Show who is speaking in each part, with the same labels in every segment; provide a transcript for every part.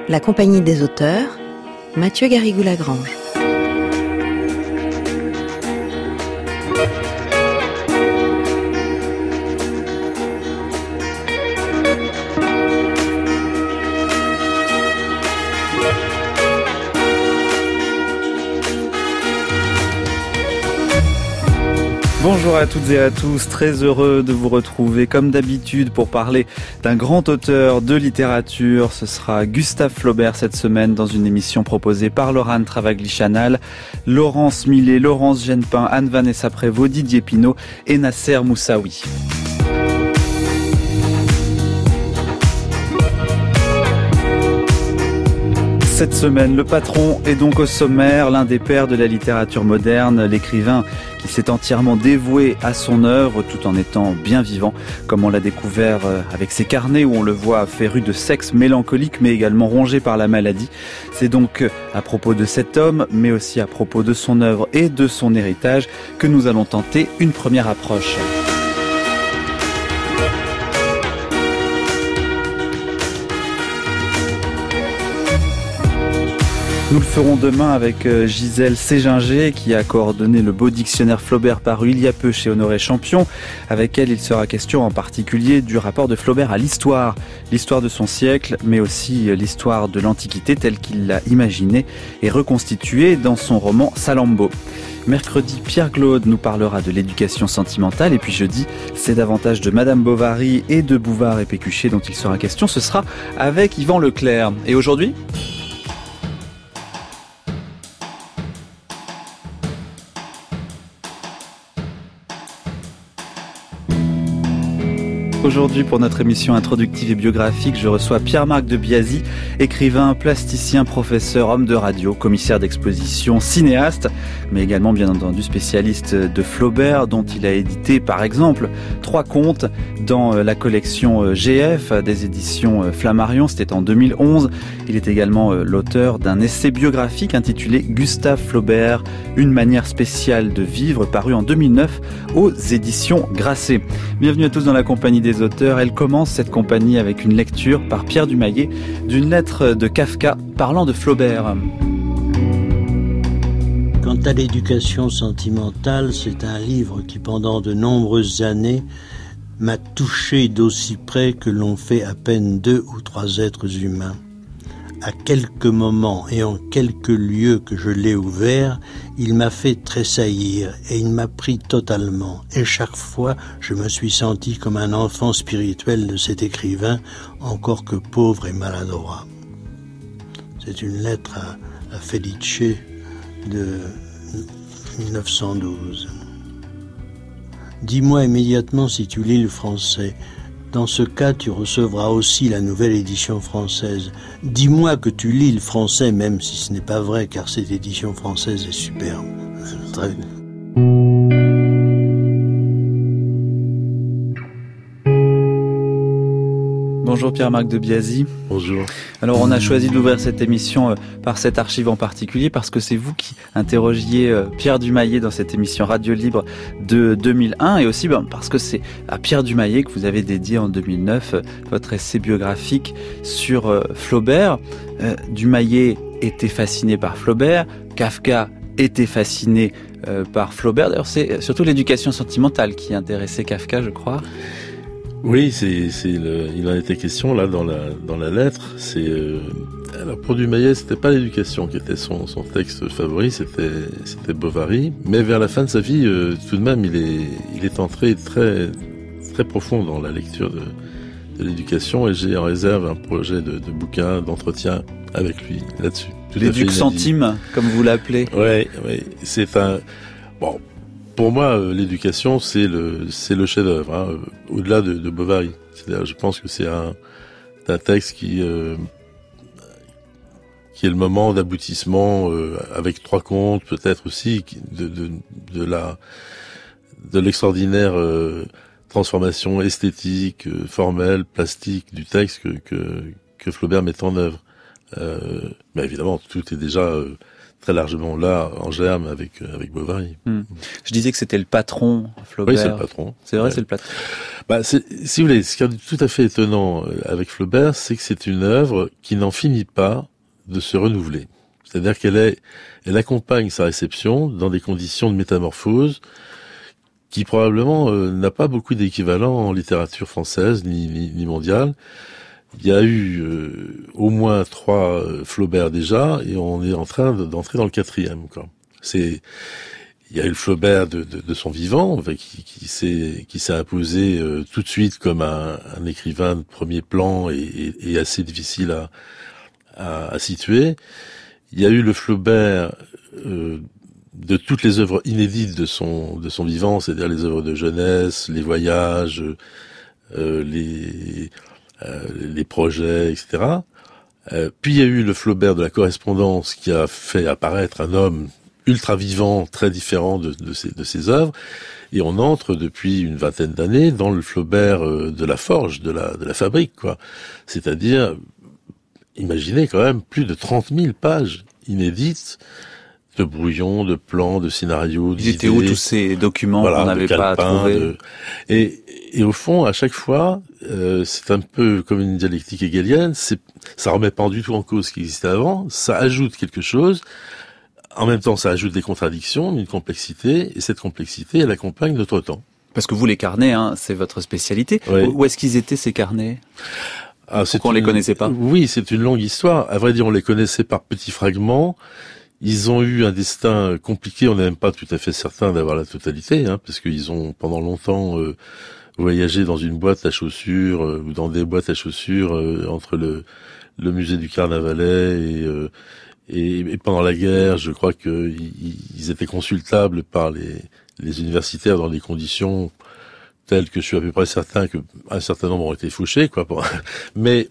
Speaker 1: La Compagnie des auteurs, Mathieu Garrigou-Lagrange.
Speaker 2: Bonjour à toutes et à tous, très heureux de vous retrouver comme d'habitude pour parler d'un grand auteur de littérature. Ce sera Gustave Flaubert cette semaine dans une émission proposée par Laurent Travagli-Chanal, Laurence Millet, Laurence Genepin, Anne-Vanessa Prévost, Didier Pinault et Nasser Moussaoui. Cette semaine, le patron est donc au sommaire, l'un des pères de la littérature moderne, l'écrivain qui s'est entièrement dévoué à son œuvre tout en étant bien vivant, comme on l'a découvert avec ses carnets où on le voit féru de sexe mélancolique mais également rongé par la maladie. C'est donc à propos de cet homme, mais aussi à propos de son œuvre et de son héritage que nous allons tenter une première approche. Nous le ferons demain avec Gisèle Séginger qui a coordonné le beau dictionnaire Flaubert paru il y a peu chez Honoré Champion. Avec elle, il sera question en particulier du rapport de Flaubert à l'histoire de son siècle, mais aussi l'histoire de l'Antiquité telle qu'il l'a imaginée et reconstituée dans son roman Salammbô. Mercredi, Pierre Claude nous parlera de l'éducation sentimentale et puis jeudi, c'est davantage de Madame Bovary et de Bouvard et Pécuchet dont il sera question. Ce sera avec Yvan Leclerc. Et aujourd'hui ? Aujourd'hui, pour notre émission introductive et biographique, je reçois Pierre-Marc de Biasy, écrivain, plasticien, professeur, homme de radio, commissaire d'exposition, cinéaste, mais également bien entendu spécialiste de Flaubert, dont il a édité par exemple 3 contes dans la collection GF des éditions Flammarion, c'était en 2011. Il est également l'auteur d'un essai biographique intitulé Gustave Flaubert, une manière spéciale de vivre, paru en 2009 aux éditions Grasset. Bienvenue à tous dans la compagnie des auteurs. Elle commence cette compagnie avec une lecture par Pierre Dumayet d'une lettre de Kafka parlant de Flaubert.
Speaker 3: Quant à l'éducation sentimentale, c'est un livre qui pendant de nombreuses années m'a touché d'aussi près que l'on fait à peine 2 ou 3 êtres humains. À quelques moments et en quelques lieux que je l'ai ouvert, il m'a fait tressaillir et il m'a pris totalement. Et chaque fois, je me suis senti comme un enfant spirituel de cet écrivain, encore que pauvre et maladroit. C'est une lettre à Felice de 1912. Dis-moi immédiatement si tu lis le français. Dans ce cas, tu recevras aussi la nouvelle édition française. Dis-moi que tu lis le français, même si ce n'est pas vrai, car cette édition française est superbe. Très bien.
Speaker 2: Bonjour Pierre-Marc de Biasy.
Speaker 4: Bonjour.
Speaker 2: Alors on a choisi d'ouvrir cette émission par cette archive en particulier parce que c'est vous qui interrogiez Pierre Dumayet dans cette émission Radio Libre de 2001 et aussi parce que c'est à Pierre Dumayet que vous avez dédié en 2009 votre essai biographique sur Flaubert. Dumayet était fasciné par Flaubert, Kafka était fasciné par Flaubert. D'ailleurs c'est surtout l'éducation sentimentale qui intéressait Kafka, je crois.
Speaker 4: Oui, il en était question là dans la lettre. Alors pour Dumayet, c'était pas l'éducation qui était son texte favori, c'était Bovary. Mais vers la fin de sa vie, tout de même, il est entré très très profond dans la lecture de l'éducation. Et j'ai en réserve un projet de bouquin, d'entretien avec lui là-dessus.
Speaker 2: L'éduc centime, comme vous l'appelez.
Speaker 4: Oui, c'est un bon. Pour moi, l'éducation, c'est le chef-d'œuvre, au-delà de Bovary. C'est-à-dire, je pense que c'est un texte qui est le moment d'aboutissement avec 3 contes, peut-être aussi de l'extraordinaire transformation esthétique, formelle, plastique du texte que Flaubert met en œuvre. Mais évidemment, tout est déjà très largement là, en germe, avec Bovary.
Speaker 2: Je disais que c'était le patron, Flaubert.
Speaker 4: Oui, c'est le patron.
Speaker 2: C'est vrai,
Speaker 4: ouais.
Speaker 2: c'est le patron.
Speaker 4: Si vous voulez, ce qui est tout à fait étonnant avec Flaubert, c'est que c'est une œuvre qui n'en finit pas de se renouveler. C'est-à-dire elle accompagne sa réception dans des conditions de métamorphose qui probablement n'a pas beaucoup d'équivalent en littérature française ni mondiale. Il y a eu au moins 3 Flaubert déjà, et on est en train d'entrer dans le 4e, quoi. Il y a eu le Flaubert de son vivant, qui s'est imposé tout de suite comme un écrivain de premier plan et assez difficile à situer. Il y a eu le Flaubert de toutes les œuvres inédites de son vivant, c'est-à-dire les œuvres de jeunesse, les voyages, les projets, etc. Puis il y a eu le Flaubert de la correspondance qui a fait apparaître un homme ultra vivant, très différent de ses œuvres. Et on entre depuis une vingtaine d'années dans le Flaubert de la forge, de la fabrique, quoi. C'est-à-dire, imaginez quand même plus de 30 000 pages inédites de brouillons, de plans, de scénarios, d'idées.
Speaker 2: Ils étaient où tous ces documents qu'on n'avait pas trouvés
Speaker 4: Et au fond, à chaque fois, c'est un peu comme une dialectique hegelienne. Ça remet pas du tout en cause ce qui existait avant. Ça ajoute quelque chose. En même temps, ça ajoute des contradictions, une complexité. Et cette complexité, elle accompagne notre temps.
Speaker 2: Parce que vous, les carnets, c'est votre spécialité.
Speaker 4: Oui.
Speaker 2: Où est-ce qu'ils étaient, ces carnets? Pourquoi on les connaissait pas?
Speaker 4: Oui, c'est une longue histoire. À vrai dire, on les connaissait par petits fragments. Ils ont eu un destin compliqué. On n'est même pas tout à fait certain d'avoir la totalité, parce qu'ils ont pendant longtemps voyagé dans une boîte à chaussures ou dans des boîtes à chaussures entre le musée du Carnavalet et pendant la guerre. Je crois que ils étaient consultables par les universitaires dans des conditions telles que je suis à peu près certain que un certain nombre ont été fauchés, quoi. Mais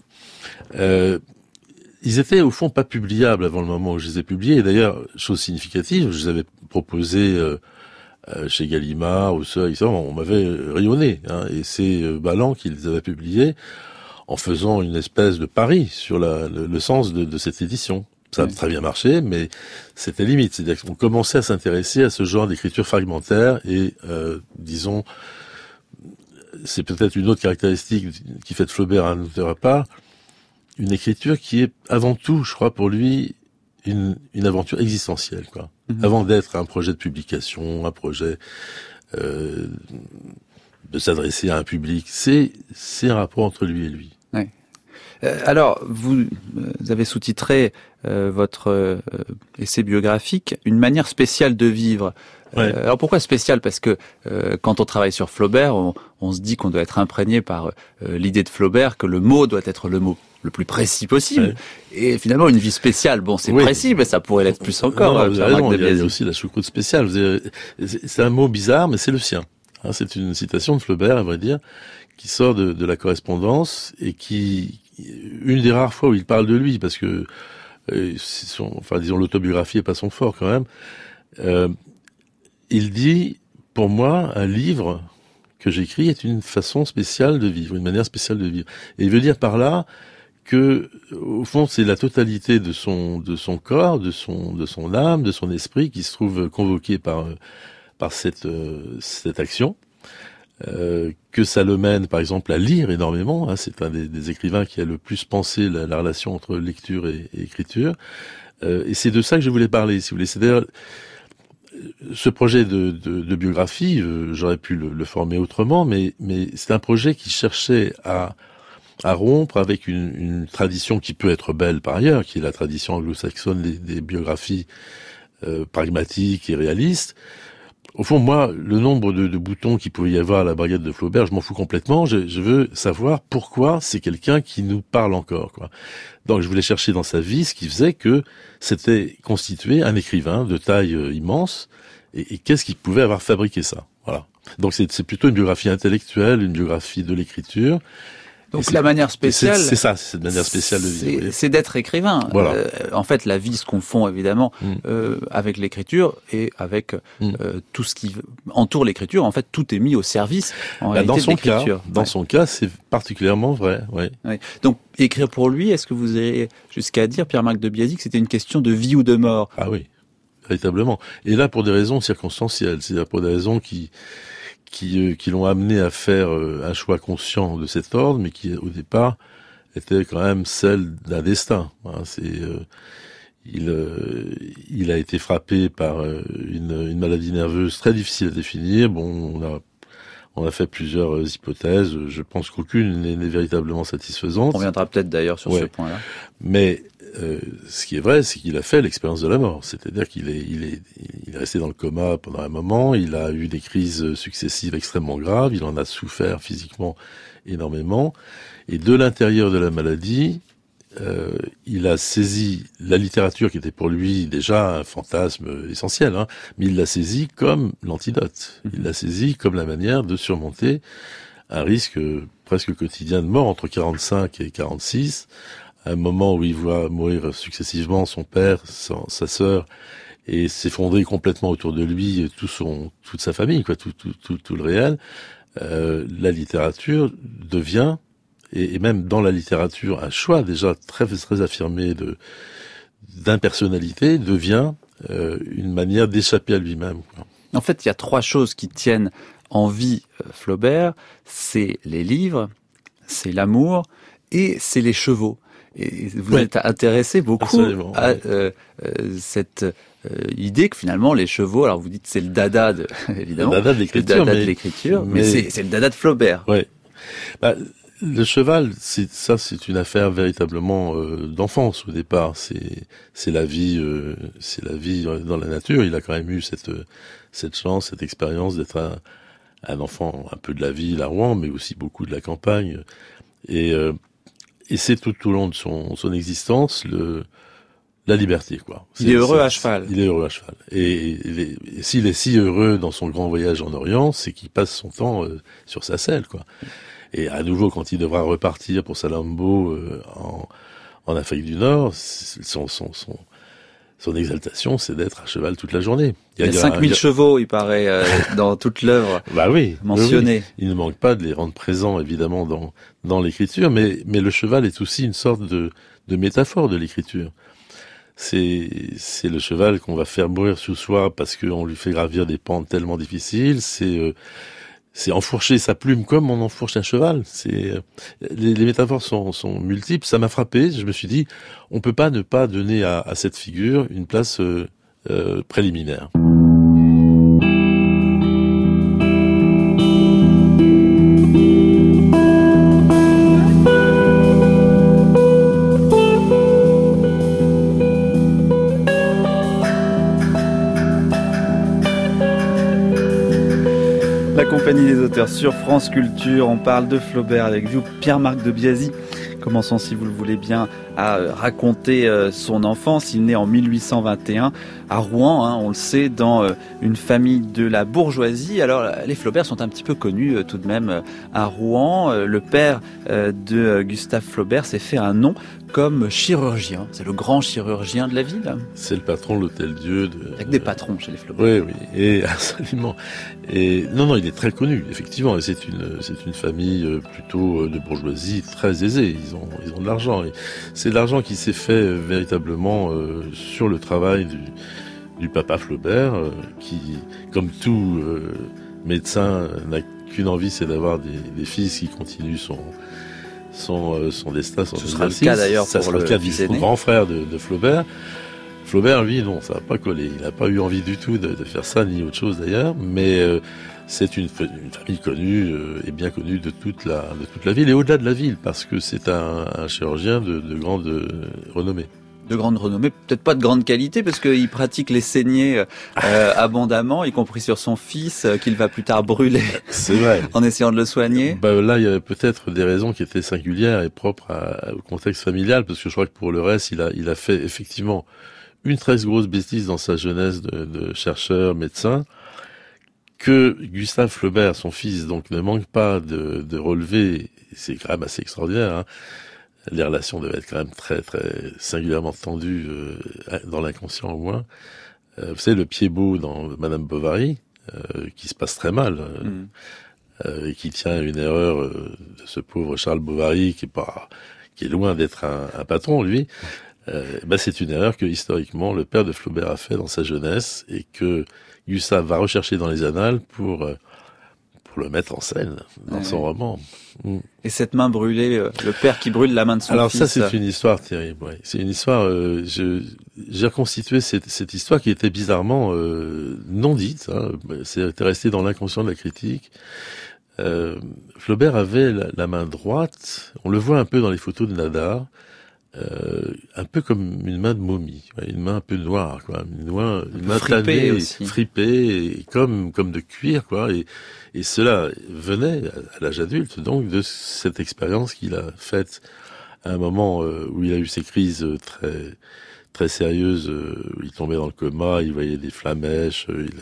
Speaker 4: ils étaient au fond pas publiables avant le moment où je les ai publiés. Et d'ailleurs, chose significative, je les avais proposés chez Gallimard, au Seuil, on m'avait rayonné. Et c'est Balland qui les avait publiés en faisant une espèce de pari sur le sens de cette édition. Ça a très bien marché, mais c'était limite. C'est-à-dire qu'on commençait à s'intéresser à ce genre d'écriture fragmentaire et, disons, c'est peut-être une autre caractéristique qui fait de Flaubert un auteur à part, une écriture qui est avant tout, je crois, pour lui, une aventure existentielle, quoi. Mmh. Avant d'être un projet de publication, un projet de s'adresser à un public, c'est un rapport entre lui et lui.
Speaker 2: Ouais. Alors, vous avez sous-titré votre essai biographique « Une manière spéciale de vivre ». Ouais. Alors pourquoi spécial? Parce que quand on travaille sur Flaubert, on se dit qu'on doit être imprégné par l'idée de Flaubert, que le mot doit être le mot le plus précis possible. Ouais. Et finalement, une vie spéciale, bon, c'est précis, mais ça pourrait l'être plus encore.
Speaker 4: Non, vous avez raison, il y a aussi la choucroute spéciale. C'est un mot bizarre, mais c'est le sien. C'est une citation de Flaubert, à vrai dire, qui sort de la correspondance et qui, une des rares fois où il parle de lui, parce que, disons, l'autobiographie est pas son fort quand même. Il dit, pour moi, un livre que j'écris est une façon spéciale de vivre, une manière spéciale de vivre. Et il veut dire par là que, au fond, c'est la totalité de son corps, de son âme, de son esprit qui se trouve convoqué par cette action. Que ça le mène, par exemple, à lire énormément. C'est un des écrivains qui a le plus pensé la relation entre lecture et écriture. Et c'est de ça que je voulais parler, si vous voulez. C'est-à-dire, ce projet de biographie, j'aurais pu le former autrement, mais c'est un projet qui cherchait à rompre avec une tradition qui peut être belle par ailleurs, qui est la tradition anglo-saxonne des biographies pragmatiques et réalistes. Au fond, moi, le nombre de boutons qu'il pouvait y avoir à la brigade de Flaubert, je m'en fous complètement. Je veux savoir pourquoi c'est quelqu'un qui nous parle encore, quoi. Donc, je voulais chercher dans sa vie ce qui faisait que c'était constitué un écrivain de taille immense. Et qu'est-ce qui pouvait avoir fabriqué ça? Voilà. Donc, c'est plutôt une biographie intellectuelle, une biographie de l'écriture.
Speaker 2: Donc la manière spéciale,
Speaker 4: c'est ça, c'est cette manière spéciale de vivre.
Speaker 2: C'est d'être écrivain.
Speaker 4: Voilà.
Speaker 2: En fait, la vie se confond évidemment avec l'écriture et avec tout ce qui entoure l'écriture. En fait, tout est mis au service en réalité de l'écriture.
Speaker 4: Dans son cas, c'est particulièrement vrai. Ouais.
Speaker 2: Ouais. Donc écrire pour lui, est-ce que vous allez jusqu'à dire, Pierre-Marc de Biasy, que c'était une question de vie ou de mort?
Speaker 4: Ah oui. véritablement. Et là, pour des raisons circonstancielles, c'est-à-dire pour des raisons qui l'ont amené à faire un choix conscient de cet ordre, mais qui, au départ, était quand même celle d'un destin. Hein, il a été frappé par une maladie nerveuse très difficile à définir. Bon, on a fait plusieurs hypothèses. Je pense qu'aucune n'est véritablement satisfaisante.
Speaker 2: On reviendra peut-être d'ailleurs sur ce point-là.
Speaker 4: Mais ce qui est vrai, c'est qu'il a fait l'expérience de la mort. C'est-à-dire qu'il est resté dans le coma pendant un moment. Il a eu des crises successives extrêmement graves. Il en a souffert physiquement énormément. Et de l'intérieur de la maladie, il a saisi la littérature qui était pour lui déjà un fantasme essentiel, hein, mais il l'a saisi comme l'antidote. Il l'a saisi comme la manière de surmonter un risque presque quotidien de mort entre 45 et 46, à un moment où il voit mourir successivement son père, sa sœur, et s'effondrer complètement autour de lui toute sa famille, quoi, tout le réel. La littérature devient, et même dans la littérature, un choix déjà très très affirmé d'impersonnalité devient une manière d'échapper à lui-même, quoi.
Speaker 2: En fait, il y a 3 choses qui tiennent en vie Flaubert, c'est les livres, c'est l'amour et c'est les chevaux. Et vous êtes intéressé beaucoup à cette idée que finalement les chevaux, alors vous dites c'est le dada évidemment,
Speaker 4: le dada de l'écriture,
Speaker 2: mais c'est le dada de Flaubert.
Speaker 4: Ouais. Le cheval, c'est une affaire véritablement d'enfance au départ. C'est la vie dans la nature. Il a quand même eu cette chance, cette expérience d'être un enfant un peu de la ville à Rouen, mais aussi beaucoup de la campagne. Et c'est tout au long de son existence la liberté, quoi.
Speaker 2: Il est heureux à cheval.
Speaker 4: Il est heureux à cheval. Et s'il est si heureux dans son grand voyage en Orient, c'est qu'il passe son temps sur sa selle, quoi. Et à nouveau, quand il devra repartir pour Salammbô en Afrique du Nord, son exaltation, c'est d'être à cheval toute la journée.
Speaker 2: Il y a 5000 chevaux, il paraît, dans toute l'œuvre mentionnée.
Speaker 4: Oui. Il ne manque pas de les rendre présents, évidemment, dans l'écriture, mais le cheval est aussi une sorte de métaphore de l'écriture. C'est le cheval qu'on va faire mourir sous soi parce qu'on lui fait gravir des pentes tellement difficiles. C'est enfourcher sa plume comme on enfourche un cheval. Les métaphores sont multiples. Ça m'a frappé. Je me suis dit, on peut pas ne pas donner à cette figure une place préliminaire.
Speaker 2: La compagnie des auteurs sur France Culture, on parle de Flaubert avec vous, Pierre-Marc de Biasy. Commençons, si vous le voulez bien, à raconter son enfance. Il naît en 1821 à Rouen, hein, on le sait, dans une famille de la bourgeoisie. Alors, les Flaubert sont un petit peu connus tout de même à Rouen. Le père de Gustave Flaubert s'est fait un nom comme chirurgien. C'est le grand chirurgien de la ville.
Speaker 4: C'est le patron de l'Hôtel-Dieu. Il
Speaker 2: y a que des patrons chez les Flaubert.
Speaker 4: Oui, et absolument. Et non, il est très connu, effectivement. Et c'est une famille plutôt de bourgeoisie très aisée. Ils ont de l'argent. Et c'est de l'argent qui s'est fait véritablement sur le travail du papa Flaubert, qui, comme tout médecin, n'a qu'une envie, c'est d'avoir des fils qui continuent son destin, son exercice.
Speaker 2: Ce sera le cas d'ailleurs pour le fils aîné.
Speaker 4: Grand frère de Flaubert. Flaubert, lui, non, ça n'a pas collé. Il n'a pas eu envie du tout de faire ça, ni autre chose d'ailleurs. Mais c'est une famille connue et bien connue de toute la ville et au-delà de la ville, parce que c'est un chirurgien de grande renommée.
Speaker 2: De grande renommée, peut-être pas de grande qualité, parce qu'il pratique les saignées abondamment, y compris sur son fils, qu'il va plus tard brûler.
Speaker 4: C'est vrai.
Speaker 2: En essayant de le soigner.
Speaker 4: Là, il y avait peut-être des raisons qui étaient singulières et propres au contexte familial, parce que je crois que pour le reste, il a fait effectivement une très grosse bêtise dans sa jeunesse de chercheur, médecin, que Gustave Flaubert, son fils, donc ne manque pas de relever. C'est quand même assez extraordinaire, hein. Les relations devaient être quand même très très singulièrement tendues dans l'inconscient au moins. Vous savez, le pied-beau dans Madame Bovary, qui se passe très mal, et qui tient à une erreur de ce pauvre Charles Bovary qui est loin d'être un patron, lui. c'est une erreur que historiquement le père de Flaubert a fait dans sa jeunesse et que Gustave va rechercher dans les annales pour le mettre en scène dans son roman.
Speaker 2: Et cette main brûlée, le père qui brûle la main de son fils.
Speaker 4: Alors ça, c'est une histoire terrible. Ouais. C'est une histoire. J'ai reconstitué cette histoire qui était bizarrement non dite. Hein. C'était resté dans l'inconscient de la critique. Flaubert avait la main droite. On le voit un peu dans les photos de Nadar. Un peu comme une main de momie, une main un peu noire, quoi, une main tannée, fripée, et comme de cuir, quoi. Et cela venait à l'âge adulte, donc, de cette expérience qu'il a faite à un moment où il a eu ces crises très très sérieuses. Il tombait dans le coma, il voyait des flammèches.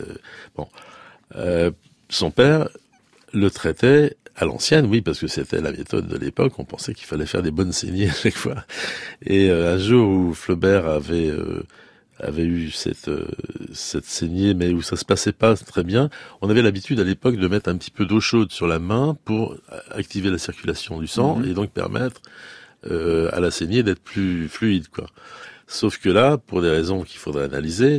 Speaker 4: Son père le traitait à l'ancienne, oui, parce que c'était la méthode de l'époque. On pensait qu'il fallait faire des bonnes saignées à chaque fois. Et un jour où Flaubert avait eu cette saignée, mais où ça se passait pas très bien, on avait l'habitude à l'époque de mettre un petit peu d'eau chaude sur la main pour activer la circulation du sang et donc permettre à la saignée d'être plus fluide, quoi. Sauf que là, pour des raisons qu'il faudrait analyser,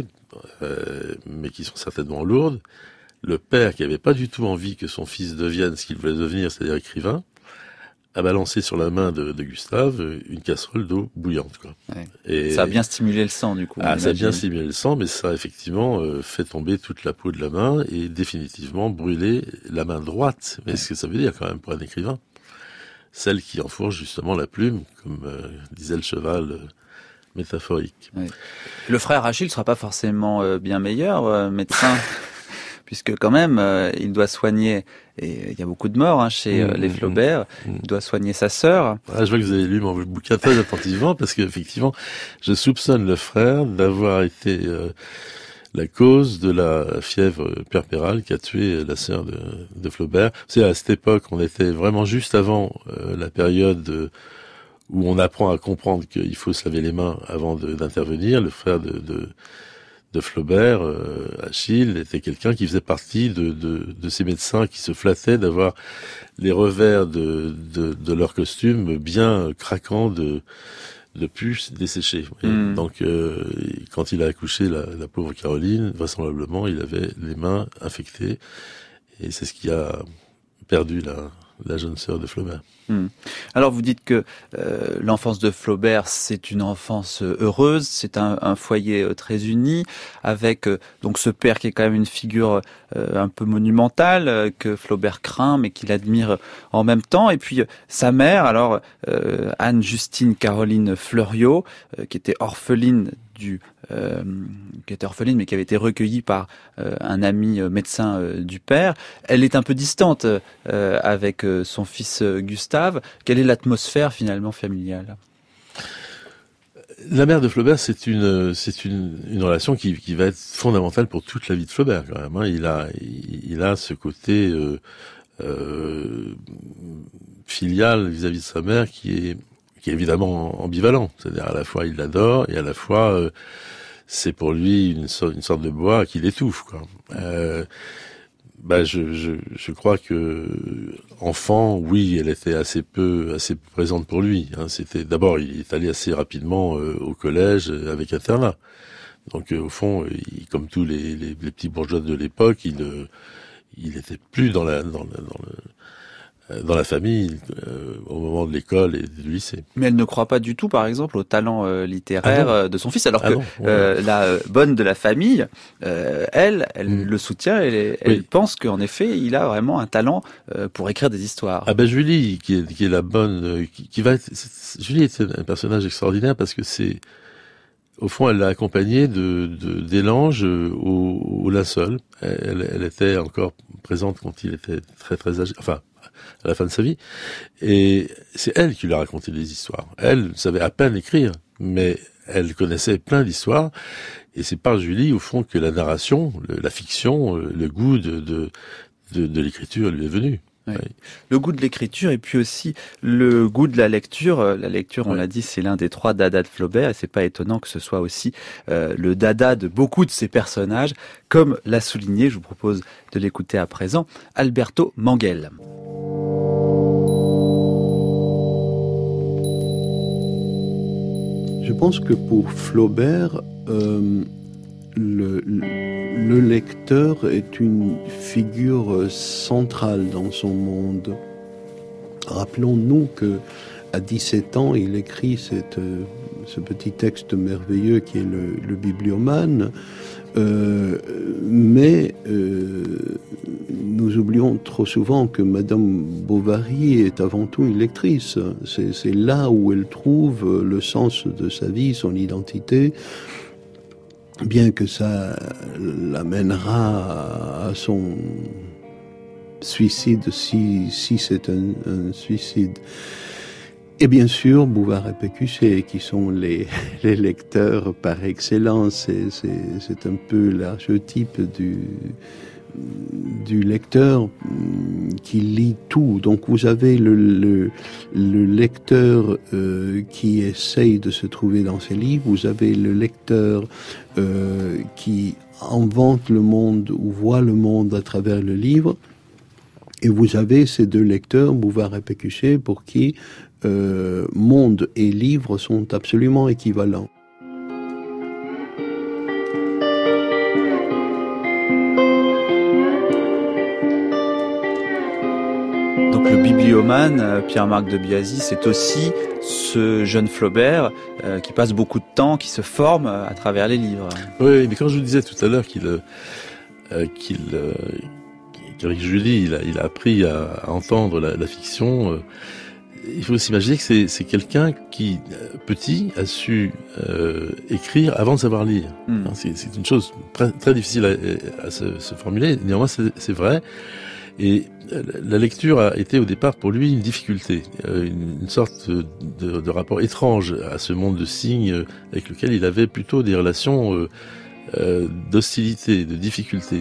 Speaker 4: mais qui sont certainement lourdes, le père, qui avait pas du tout envie que son fils devienne ce qu'il voulait devenir, c'est-à-dire écrivain, a balancé sur la main de Gustave une casserole d'eau bouillante, quoi.
Speaker 2: Ouais.
Speaker 4: Et
Speaker 2: ça a bien stimulé le sang, du coup.
Speaker 4: Ça a bien stimulé le sang, mais ça a effectivement fait tomber toute la peau de la main et définitivement brûlé la main droite. Mais ce que ça veut dire quand même pour un écrivain, celle qui enfourche justement la plume, comme disait le cheval métaphorique.
Speaker 2: Ouais. Le frère Achille sera pas forcément bien meilleur médecin. Puisque quand même, il doit soigner, et il y a beaucoup de morts chez les Flaubert, il doit soigner sa sœur.
Speaker 4: Je vois que vous avez lu mon bouquin très attentivement, parce qu'effectivement, je soupçonne le frère d'avoir été la cause de la fièvre puerpérale qui a tué la sœur de Flaubert. C'est à cette époque, on était vraiment juste avant la période où on apprend à comprendre qu'il faut se laver les mains avant d'intervenir. Le frère de Flaubert, Achille, était quelqu'un qui faisait partie de ces médecins qui se flattaient d'avoir les revers de leur costume bien craquants de puces desséchées. Donc, quand il a accouché la pauvre Caroline, vraisemblablement, il avait les mains infectées, et c'est ce qui a perdu la jeune sœur de Flaubert.
Speaker 2: Alors vous dites que l'enfance de Flaubert, c'est une enfance heureuse, c'est un foyer très uni, avec donc ce père qui est quand même une figure un peu monumentale, que Flaubert craint mais qu'il admire en même temps, et puis sa mère, alors Anne-Justine Caroline Fleuriot, qui était orpheline mais qui avait été recueillie par un ami médecin du père. Elle est un peu distante avec son fils Gustave. Quelle est l'atmosphère finalement familiale ?
Speaker 4: La mère de Flaubert, c'est une relation qui va être fondamentale pour toute la vie de Flaubert, quand même. Il a ce côté filial vis-à-vis de sa mère qui est évidemment ambivalent. C'est-à-dire à la fois il l'adore et à la fois c'est pour lui une sorte de bois qui l'étouffe, quoi. Je crois que enfant, oui, elle était assez peu présente pour lui. C'était d'abord, il est allé assez rapidement au collège avec internat. Donc au fond, comme tous les petits bourgeois de l'époque, il était plus dans la famille au moment de l'école et du lycée.
Speaker 2: Mais elle ne croit pas du tout, par exemple, au talent littéraire de son fils, alors que la bonne de la famille, elle le soutient, elle pense qu'en effet, il a vraiment un talent pour écrire des histoires.
Speaker 4: Julie, qui est la bonne, Julie est un personnage extraordinaire parce que au fond, elle l'a accompagné d'Élange au linceul. Elle était encore présente quand il était très très âgé, enfin, à la fin de sa vie. Et c'est elle qui lui a raconté des histoires. Elle savait à peine écrire, mais elle connaissait plein d'histoires. Et c'est par Julie, au fond, que la narration, la fiction, le goût de l'écriture lui est venu.
Speaker 2: Oui. Le goût de l'écriture et puis aussi le goût de la lecture. La lecture, on l'a dit, c'est l'un des 3 dadas de Flaubert et c'est pas étonnant que ce soit aussi le dada de beaucoup de ses personnages, comme l'a souligné, je vous propose de l'écouter à présent, Alberto Manguel.
Speaker 3: Je
Speaker 5: pense que pour Flaubert, le lecteur est une figure centrale dans son monde. Rappelons-nous que à 17 ans, il écrit ce petit texte merveilleux qui est le Bibliomane, mais nous oublions trop souvent que Madame Bovary est avant tout une lectrice. C'est là où elle trouve le sens de sa vie, son identité, bien que ça l'amènera à son suicide, si c'est un suicide. Et bien sûr, Bouvard et Pécuchet, qui sont les lecteurs par excellence. C'est un peu l'archétype du lecteur qui lit tout. Donc vous avez le lecteur qui essaye de se trouver dans ses livres, vous avez le lecteur qui invente le monde ou voit le monde à travers le livre, et vous avez ces deux lecteurs, Bouvard et Pécuchet, pour qui monde et livre sont absolument équivalents.
Speaker 2: Donc le bibliomane, Pierre-Marc de Biasy, c'est aussi ce jeune Flaubert qui passe beaucoup de temps, qui se forme à travers les livres.
Speaker 4: Oui, mais quand je vous disais tout à l'heure qu'avec Julie, il a appris à entendre la fiction, il faut s'imaginer que c'est quelqu'un qui, petit, a su écrire avant de savoir lire. C'est une chose très, très difficile à se formuler, néanmoins c'est vrai. Et la lecture a été au départ pour lui une difficulté, une sorte de rapport étrange à ce monde de signes avec lequel il avait plutôt des relations d'hostilité, de difficulté.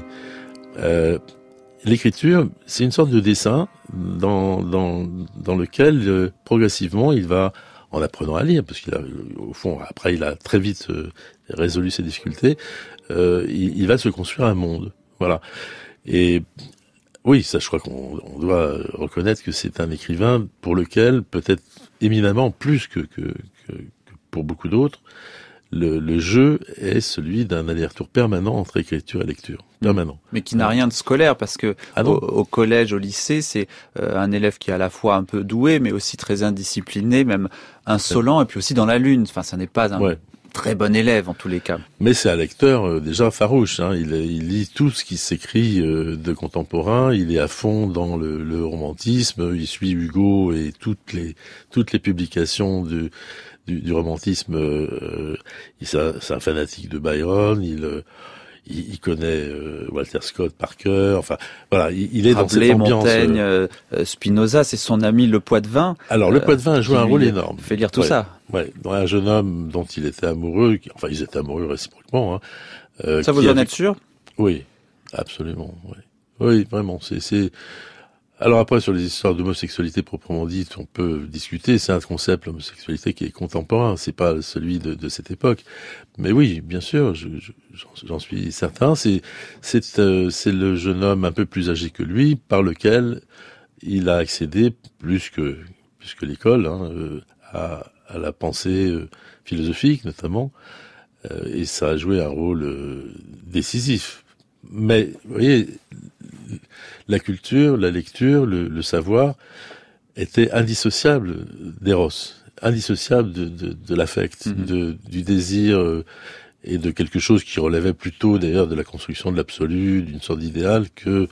Speaker 4: L'écriture, c'est une sorte de dessin dans lequel progressivement il va, en apprenant à lire, parce au fond après il a très vite résolu ses difficultés, il va se construire un monde. Voilà. Et oui, ça, je crois qu'on doit reconnaître que c'est un écrivain pour lequel, peut-être éminemment plus que pour beaucoup d'autres, le jeu est celui d'un aller-retour permanent entre écriture et lecture. Permanent.
Speaker 2: Mais qui n'a rien de scolaire, parce que au collège, au lycée, c'est un élève qui est à la fois un peu doué, mais aussi très indiscipliné, même insolent, et puis aussi dans la lune. Enfin, ça n'est pas un très bon élève en tous les cas.
Speaker 4: Mais c'est un lecteur déjà farouche. Il lit tout ce qui s'écrit de contemporain. Il est à fond dans le romantisme. Il suit Hugo et toutes les publications du romantisme. C'est un fanatique de Byron. Il connaît Walter Scott par cœur. Enfin, voilà, il est dans cette ambiance.
Speaker 2: Montaigne, Spinoza, c'est son ami Le Poitvin.
Speaker 4: Alors, Le Poitvin a joué un rôle énorme.
Speaker 2: Fait lire tout ça.
Speaker 4: Ouais, dans un jeune homme dont il était amoureux. Enfin, ils étaient amoureux réciproquement.
Speaker 2: Ça vous en êtes sûr ?
Speaker 4: Oui, absolument. Oui, vraiment. Alors après, sur les histoires d'homosexualité proprement dites, on peut discuter. C'est un concept, l'homosexualité, qui est contemporain. C'est pas celui de cette époque. Mais oui, bien sûr, j'en suis certain. C'est le jeune homme un peu plus âgé que lui, par lequel il a accédé plus que l'école, à la pensée philosophique notamment. Et ça a joué un rôle décisif. Mais, vous voyez, la culture, la lecture, le savoir étaient indissociables d'Eros, indissociables de l'affect, du désir et de quelque chose qui relevait plutôt d'ailleurs de la construction de l'absolu, d'une sorte d'idéal que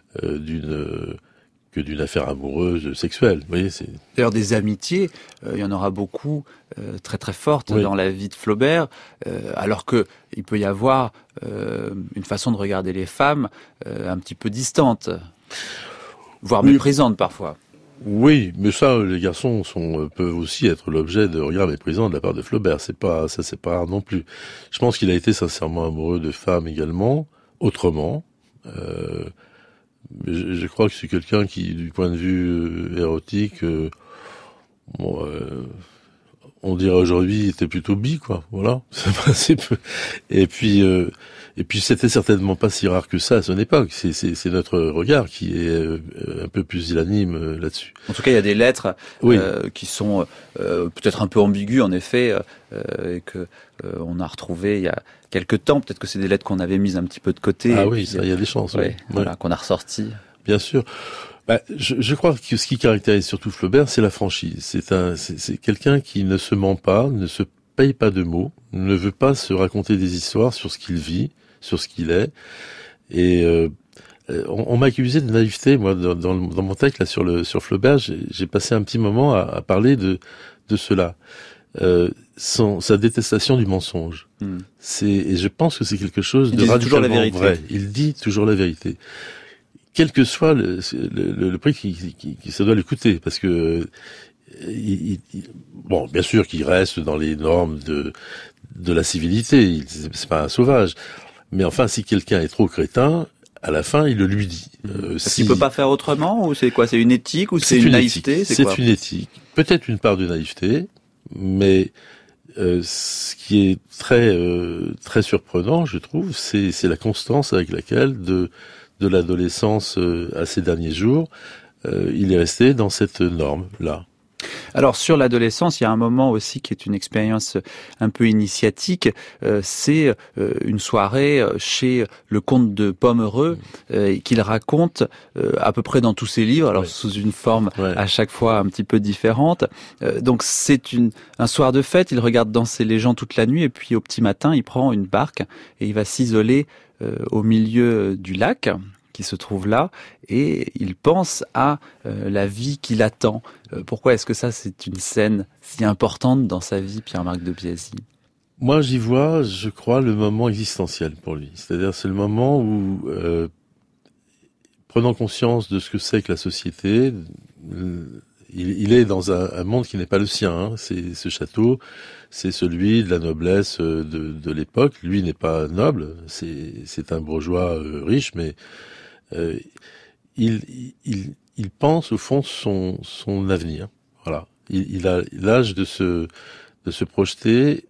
Speaker 4: d'une affaire amoureuse sexuelle. Vous voyez,
Speaker 2: D'ailleurs, des amitiés, il y en aura beaucoup, très très fortes dans la vie de Flaubert, alors que il peut y avoir une façon de regarder les femmes un petit peu distante, voire méprisante parfois.
Speaker 4: Oui, mais ça, les garçons peuvent aussi être l'objet de regards méprisants de la part de Flaubert. C'est pas rare non plus. Je pense qu'il a été sincèrement amoureux de femmes également, autrement. Je crois que c'est quelqu'un qui, du point de vue érotique, on dirait aujourd'hui, était plutôt bi, quoi. Voilà, c'est le principe. Et puis Et puis c'était certainement pas si rare que ça à son époque. C'est notre regard qui est un peu pusillanime là-dessus.
Speaker 2: En tout cas, il y a des lettres qui sont peut-être un peu ambiguës en effet, et que on a retrouvées il y a quelque temps. Peut-être que c'est des lettres qu'on avait mises un petit peu de côté.
Speaker 4: Ah oui, ça, il y a des chances.
Speaker 2: Voilà, qu'on a ressorties.
Speaker 4: Bien sûr. Je crois que ce qui caractérise surtout Flaubert, c'est la franchise. C'est quelqu'un qui ne se ment pas, ne se paye pas de mots, ne veut pas se raconter des histoires sur ce qu'il vit, sur ce qu'il est. Et on m'a accusé de naïveté, moi, dans mon texte là sur Flaubert. J'ai passé un petit moment à parler de cela. Sa détestation du mensonge. Et je pense que c'est quelque chose de radicalement vrai. Il dit toujours la vérité. Quel que soit le prix qui ça doit l'écouter, parce que bon, bien sûr qu'il reste dans les normes de la civilité, c'est pas un sauvage, mais enfin, si quelqu'un est trop crétin, à la fin, il le lui dit.
Speaker 2: Parce qu'il peut pas faire autrement, ou c'est quoi? C'est une éthique, ou c'est une naïveté?
Speaker 4: C'est une éthique. Peut-être une part de naïveté, mais ce qui est très surprenant, je trouve, c'est la constance avec laquelle de l'adolescence à ces derniers jours, il est resté dans cette norme-là.
Speaker 2: Alors sur l'adolescence, il y a un moment aussi qui est une expérience un peu initiatique. C'est une soirée chez le comte de Pommereux qu'il raconte à peu près dans tous ses livres, alors sous une forme à chaque fois un petit peu différente. Donc c'est un soir de fête, il regarde danser les gens toute la nuit et puis au petit matin, il prend une barque et il va s'isoler au milieu du lac qui se trouve là, et il pense à la vie qui l'attend. Pourquoi est-ce que ça, c'est une scène si importante dans sa vie, Pierre-Marc de Biasy?
Speaker 4: Moi, j'y vois, je crois, le moment existentiel pour lui. C'est-à-dire, c'est le moment où, prenant conscience de ce que c'est que la société, il est dans un monde qui n'est pas le sien. Hein. C'est ce château, c'est celui de la noblesse de l'époque. Lui n'est pas noble, c'est un bourgeois riche, mais il pense au fond son avenir. Voilà. Il a l'âge de se projeter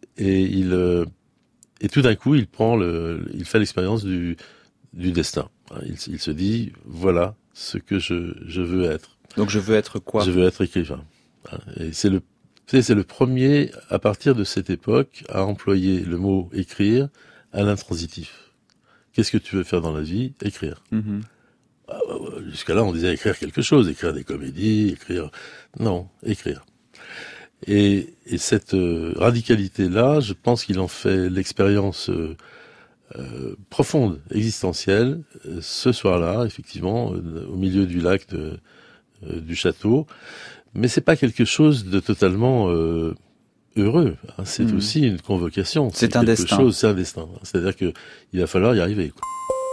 Speaker 4: et tout d'un coup il fait l'expérience du destin. Il se dit voilà ce que je veux être.
Speaker 2: Donc je veux être quoi?
Speaker 4: Je veux être écrivain. Et c'est le premier à partir de cette époque à employer le mot écrire à l'intransitif. Qu'est-ce que tu veux faire dans la vie? Écrire. Jusqu'à là, on disait écrire quelque chose, écrire des comédies, Non, écrire. Et cette radicalité-là, je pense qu'il en fait l'expérience profonde, existentielle, ce soir-là, effectivement, au milieu du lac du château. Mais c'est pas quelque chose de totalement heureux. Hein. C'est aussi une convocation.
Speaker 2: C'est un destin.
Speaker 4: C'est un destin. C'est-à-dire que il va falloir y arriver, quoi.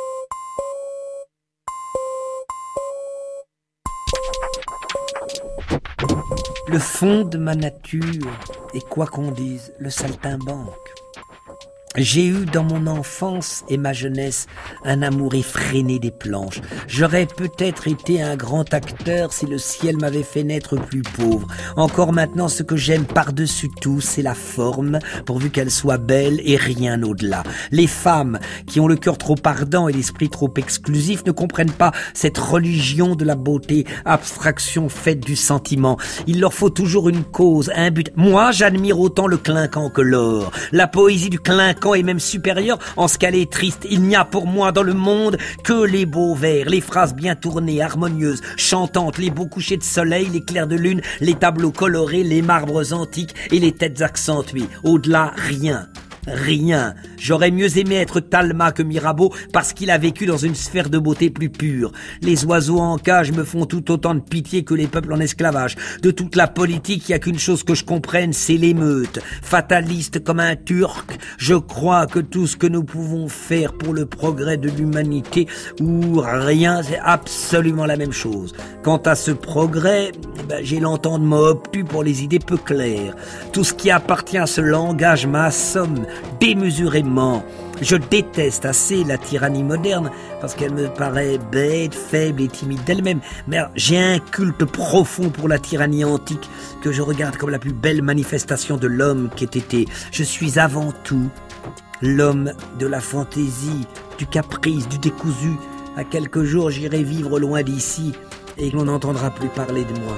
Speaker 6: Le fond de ma nature est, quoi qu'on dise, le saltimbanque. J'ai eu dans mon enfance et ma jeunesse un amour effréné des planches. J'aurais peut-être été un grand acteur si le ciel m'avait fait naître plus pauvre. Encore maintenant, ce que j'aime par-dessus tout, c'est la forme, pourvu qu'elle soit belle et rien au-delà. Les femmes qui ont le cœur trop ardent et l'esprit trop exclusif ne comprennent pas cette religion de la beauté, abstraction faite du sentiment. Il leur faut toujours une cause, un but. Moi, j'admire autant le clinquant que l'or. La poésie du clinquant est même supérieure en ce qu'elle est triste. Il n'y a pour moi dans le monde que les beaux vers, les phrases bien tournées, harmonieuses, chantantes, les beaux couchers de soleil, les clairs de lune, les tableaux colorés, les marbres antiques et les têtes accentuées. Au-delà, rien. Rien. J'aurais mieux aimé être Talma que Mirabeau parce qu'il a vécu dans une sphère de beauté plus pure. Les oiseaux en cage me font tout autant de pitié que les peuples en esclavage. De toute la politique, il n'y a qu'une chose que je comprenne, c'est l'émeute. Fataliste comme un Turc, je crois que tout ce que nous pouvons faire pour le progrès de l'humanité ou rien, c'est absolument la même chose. Quant à ce progrès, j'ai l'entendement obtus pour les idées peu claires. Tout ce qui appartient à ce langage m'assomme démesurément. Je déteste assez la tyrannie moderne parce qu'elle me paraît bête, faible et timide d'elle-même. Mais j'ai un culte profond pour la tyrannie antique que je regarde comme la plus belle manifestation de l'homme qu'ait été. Je suis avant tout L'homme de la fantaisie, du caprice, du décousu. À quelques jours, j'irai vivre loin d'ici et l'on n'entendra plus parler de moi.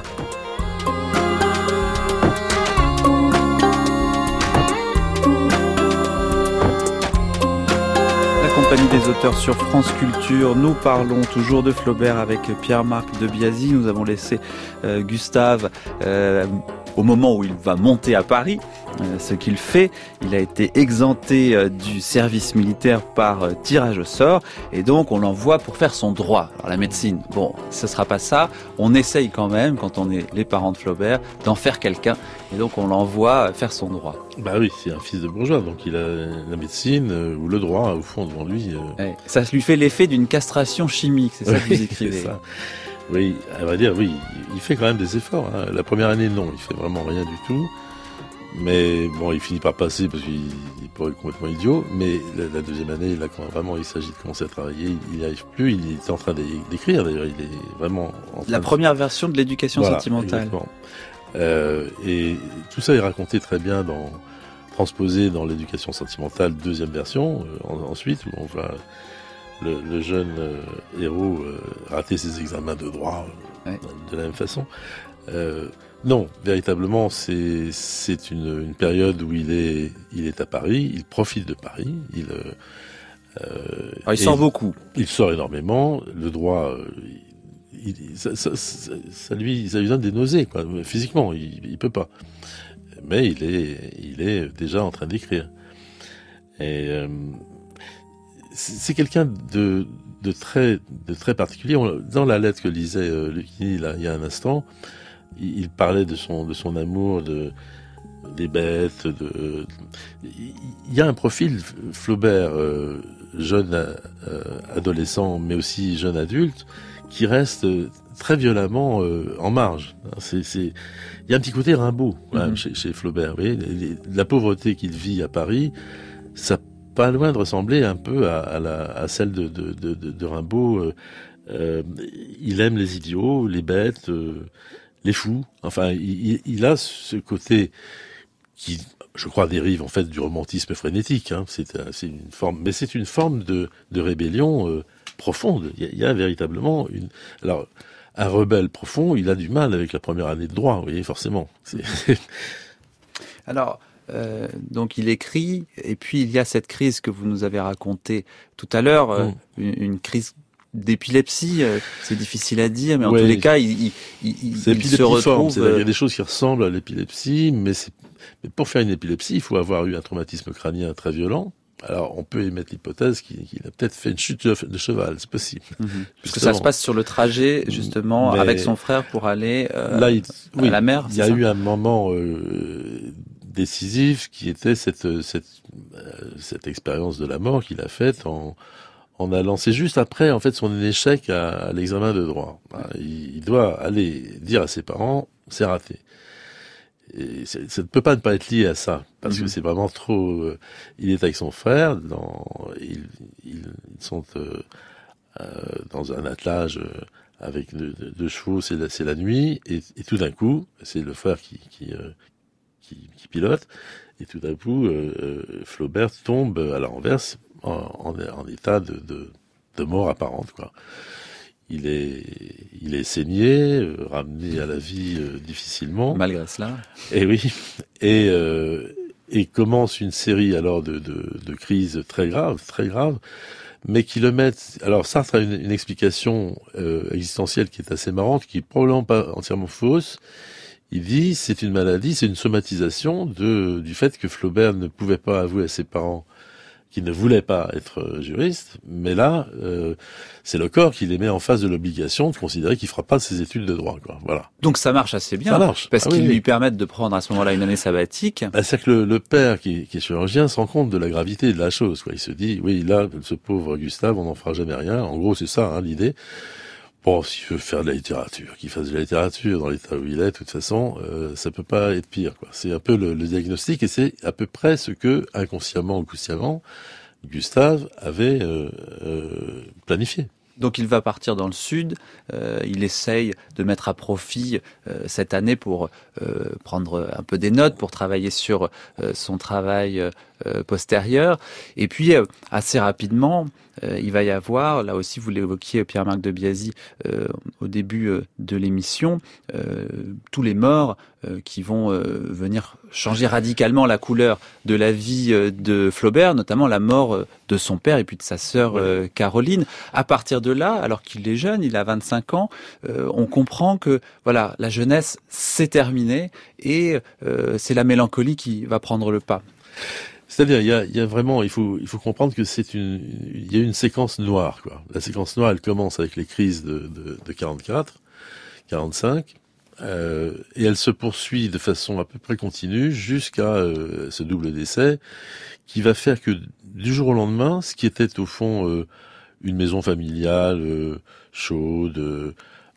Speaker 2: Compagnie des auteurs sur France Culture. Nous parlons toujours de Flaubert avec Pierre-Marc de Biasy. Nous avons laissé Gustave au moment où il va monter à Paris. Ce qu'il fait, il a été exempté du service militaire par tirage au sort et donc on l'envoie pour faire son droit. Alors la médecine, bon, ce sera pas ça. On essaye quand même, quand on est les parents de Flaubert, d'en faire quelqu'un et donc on l'envoie faire son droit.
Speaker 4: Bah oui, c'est un fils de bourgeois, donc il a la médecine ou le droit au fond devant lui.
Speaker 2: Ouais, ça lui fait l'effet d'une castration chimique, c'est ça que vous écrivez.
Speaker 4: Ça. Oui, à vrai dire, oui, il fait quand même des efforts. Hein. La première année, non, il fait vraiment rien du tout. Mais bon, il finit par passer parce qu'il pourrait être complètement idiot. Mais la deuxième année, là, quand vraiment il s'agit de commencer à travailler, il n'y arrive plus. Il est en train d'écrire, d'ailleurs. Il est vraiment en train
Speaker 2: La première version de l'éducation sentimentale.
Speaker 4: Exactement. Et tout ça est raconté très bien transposé dans l'éducation sentimentale, deuxième version, ensuite, où on va le jeune héros rater ses examens de droit de la même façon. Non, véritablement, c'est une période où il est à Paris, il profite de Paris,
Speaker 2: il sort beaucoup.
Speaker 4: Il sort énormément, le droit, ça lui donne des nausées, quoi. Physiquement, il peut pas. Mais il est déjà en train d'écrire. Et c'est quelqu'un de très particulier. Dans la lettre que lisait Lucchini il y a un instant, il parlait de son amour des bêtes. Il y a un profil Flaubert, jeune adolescent, mais aussi jeune adulte, qui reste très violemment en marge. Il y a un petit côté Rimbaud chez Flaubert. Vous voyez, la pauvreté qu'il vit à Paris, ça pas loin de ressembler un peu à celle de Rimbaud. Il aime les idiots, les bêtes, les fous. Enfin, il a ce côté qui, je crois, dérive en fait du romantisme frénétique. Hein. C'est une forme, mais c'est une forme de rébellion profonde. Il y a véritablement alors un rebelle profond. Il a du mal avec la première année de droit. Vous voyez, forcément.
Speaker 2: Alors. Donc il écrit, et puis il y a cette crise que vous nous avez racontée tout à l'heure, une crise d'épilepsie, c'est difficile à dire, mais en tous les cas, il se retrouve...
Speaker 4: Il y a des choses qui ressemblent à l'épilepsie, mais pour faire une épilepsie, il faut avoir eu un traumatisme crânien très violent. Alors, on peut émettre l'hypothèse qu'il a peut-être fait une chute de cheval, c'est possible.
Speaker 2: Puisque ça se passe sur le trajet, justement, avec son frère pour aller à la mer.
Speaker 4: Il y a eu un moment décisif qui était cette expérience de la mort qu'il a faite en allant. C'est juste après, en fait, son échec à l'examen de droit. Il doit aller dire à ses parents, c'est raté. Et ça ne peut pas ne pas être lié à ça, parce que c'est vraiment trop... il est avec son frère, ils sont dans un attelage avec deux chevaux, c'est la nuit, et tout d'un coup, c'est le frère qui pilote, et tout d'un coup, Flaubert tombe à la renverse en état de mort apparente, quoi. Il est saigné, ramené à la vie difficilement.
Speaker 2: Malgré cela.
Speaker 4: Et oui. Et commence une série alors de crises très graves, mais qui le mettent... Alors Sartre a une explication existentielle qui est assez marrante, qui est probablement pas entièrement fausse. Il dit c'est une maladie, c'est une somatisation du fait que Flaubert ne pouvait pas avouer à ses parents qu'il ne voulait pas être juriste, mais là, c'est le corps qui les met en face de l'obligation de considérer qu'il fera pas ses études de droit, quoi. Voilà.
Speaker 2: Donc ça marche assez bien, parce qu'ils lui permettent de prendre à ce moment-là une année sabbatique.
Speaker 4: C'est-à-dire que le père qui est chirurgien se rend compte de la gravité de la chose, quoi. Il se dit, oui, là, ce pauvre Gustave, on n'en fera jamais rien. En gros, c'est ça, l'idée. Bon, s'il veut faire de la littérature, qu'il fasse de la littérature dans l'état où il est, de toute façon, ça peut pas être pire, quoi. C'est un peu le diagnostic, et c'est à peu près ce que, inconsciemment ou consciemment, Gustave avait planifié.
Speaker 2: Donc il va partir dans le sud, il essaye de mettre à profit cette année pour prendre un peu des notes, pour travailler sur son travail postérieure. Et puis, assez rapidement, il va y avoir, là aussi vous l'évoquiez Pierre-Marc de Biasy au début de l'émission, tous les morts qui vont venir changer radicalement la couleur de la vie de Flaubert, notamment la mort de son père et puis de sa sœur Caroline. À partir de là, alors qu'il est jeune, il a 25 ans, on comprend que voilà, la jeunesse c'est terminé et c'est la mélancolie qui va prendre le pas.
Speaker 4: C'est-à-dire, il y a vraiment, il faut comprendre que il y a une séquence noire, quoi. La séquence noire, elle commence avec les crises de 44, 45, et elle se poursuit de façon à peu près continue jusqu'à ce double décès qui va faire que du jour au lendemain, ce qui était au fond une maison familiale chaude,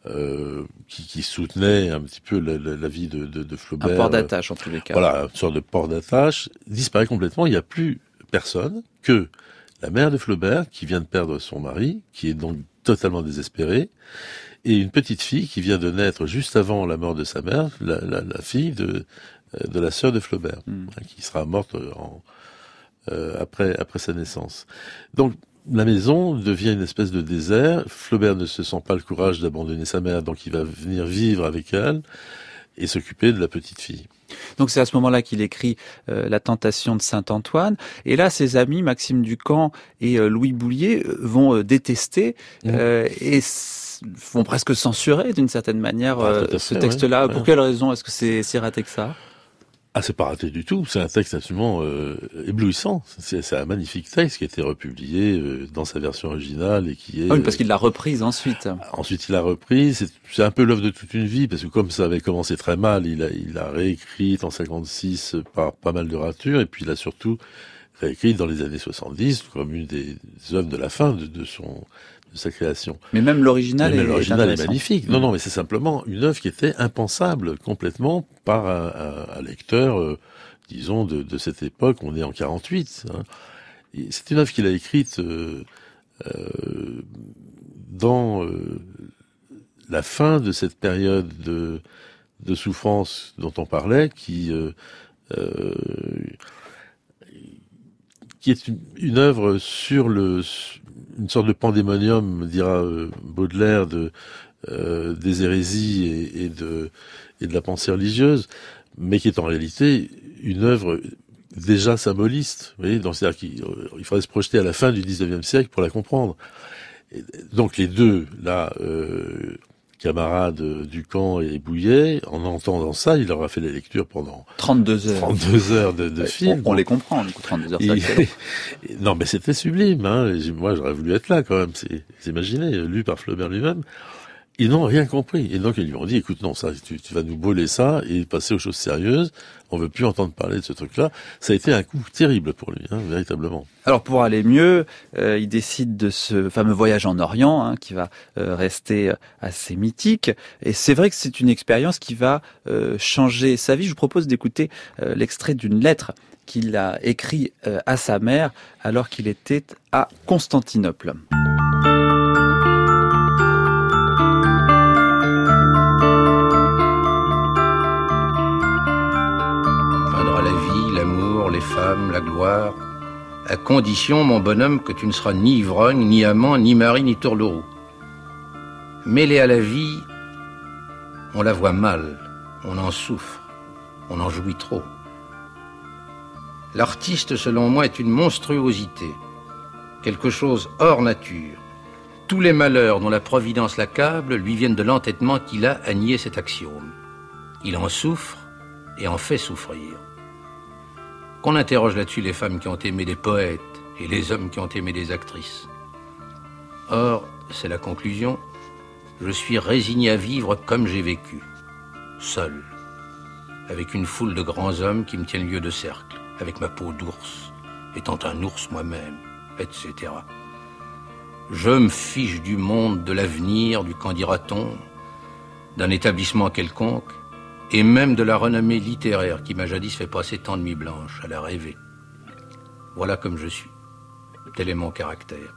Speaker 4: qui soutenait un petit peu la vie de Flaubert.
Speaker 2: Un port d'attache en tous les cas.
Speaker 4: Voilà, une sorte de port d'attache, disparaît complètement. Il n'y a plus personne que la mère de Flaubert, qui vient de perdre son mari, qui est donc totalement désespérée, et une petite fille qui vient de naître juste avant la mort de sa mère, la fille de la sœur de Flaubert, qui sera morte après sa naissance. Donc, la maison devient une espèce de désert. Flaubert ne se sent pas le courage d'abandonner sa mère, donc il va venir vivre avec elle et s'occuper de la petite fille.
Speaker 2: Donc c'est à ce moment-là qu'il écrit La Tentation de Saint-Antoine. Et là, ses amis, Maxime Ducamp et Louis Boulier, vont détester et vont presque censurer d'une certaine manière ce texte-là. Pour quelle raison est-ce que c'est si raté que ça ?
Speaker 4: Ah, c'est pas raté du tout. C'est un texte absolument éblouissant. C'est un magnifique texte qui a été republié dans sa version originale et qui est...
Speaker 2: Ah oui, parce qu'il l'a reprise ensuite.
Speaker 4: Ensuite, il l'a reprise. C'est un peu l'œuvre de toute une vie, parce que comme ça avait commencé très mal, il a réécrit en 56 par pas mal de ratures, et puis il a surtout réécrit dans les années 70 comme une des œuvres de la fin de sa création.
Speaker 2: Mais même l'original
Speaker 4: est magnifique. Non, mais c'est simplement une œuvre qui était impensable complètement par un lecteur, disons, de cette époque. On est en 48. Hein. C'est une œuvre qu'il a écrite dans la fin de cette période de souffrance dont on parlait, qui est une œuvre sur une sorte de pandémonium, dira Baudelaire, des hérésies et de la pensée religieuse, mais qui est en réalité une œuvre déjà symboliste. Vous voyez, donc c'est-à-dire qu'il faudrait se projeter à la fin du 19e siècle pour la comprendre. Et donc les deux, là, camarades Ducamp et Bouillet, en entendant ça, il leur a fait la lecture pendant
Speaker 2: 32 heures.
Speaker 4: 32 heures de film.
Speaker 2: On les comprend, du coup, 32 heures.
Speaker 4: Non, mais c'était sublime, hein. Moi, j'aurais voulu être là, quand même. C'est imaginé, lu par Flaubert lui-même. Ils n'ont rien compris. Et donc, ils lui ont dit, écoute, non, ça, tu vas nous bouler ça et passer aux choses sérieuses. On veut plus entendre parler de ce truc-là. Ça a été un coup terrible pour lui, hein, véritablement.
Speaker 2: Alors, pour aller mieux, il décide de ce fameux voyage en Orient, hein, qui va rester assez mythique. Et c'est vrai que c'est une expérience qui va changer sa vie. Je vous propose d'écouter l'extrait d'une lettre qu'il a écrite à sa mère alors qu'il était à Constantinople.
Speaker 7: Les femmes, la gloire, à condition, mon bonhomme, que tu ne seras ni ivrogne, ni amant, ni mari, ni tourleroux. Mêlé à la vie, on la voit mal, on en souffre, on en jouit trop. L'artiste, selon moi, est une monstruosité, quelque chose hors nature. Tous les malheurs dont la Providence l'accable lui viennent de l'entêtement qu'il a à nier cet axiome. Il en souffre et en fait souffrir. Qu'on interroge là-dessus les femmes qui ont aimé des poètes et les hommes qui ont aimé des actrices. Or, c'est la conclusion, je suis résigné à vivre comme j'ai vécu, seul, avec une foule de grands hommes qui me tiennent lieu de cercle, avec ma peau d'ours, étant un ours moi-même, etc. Je me fiche du monde, de l'avenir, du qu'en dira-t-on, d'un établissement quelconque, et même de la renommée littéraire qui m'a jadis fait passer tant de nuits blanches à la rêver. Voilà comme je suis. Tel est mon caractère.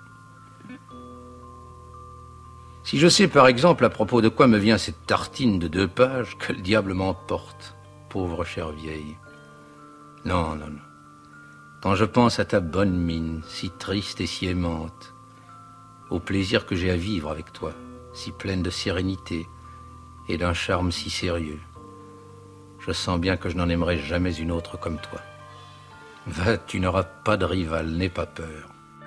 Speaker 7: Si je sais par exemple à propos de quoi me vient cette tartine de 2 pages, que le diable m'emporte, pauvre chère vieille. Non. quand je pense à ta bonne mine, si triste et si aimante, au plaisir que j'ai à vivre avec toi, si pleine de sérénité et d'un charme si sérieux, je sens bien que je n'en aimerai jamais une autre comme toi. Va, tu n'auras pas de rival, n'aie pas peur.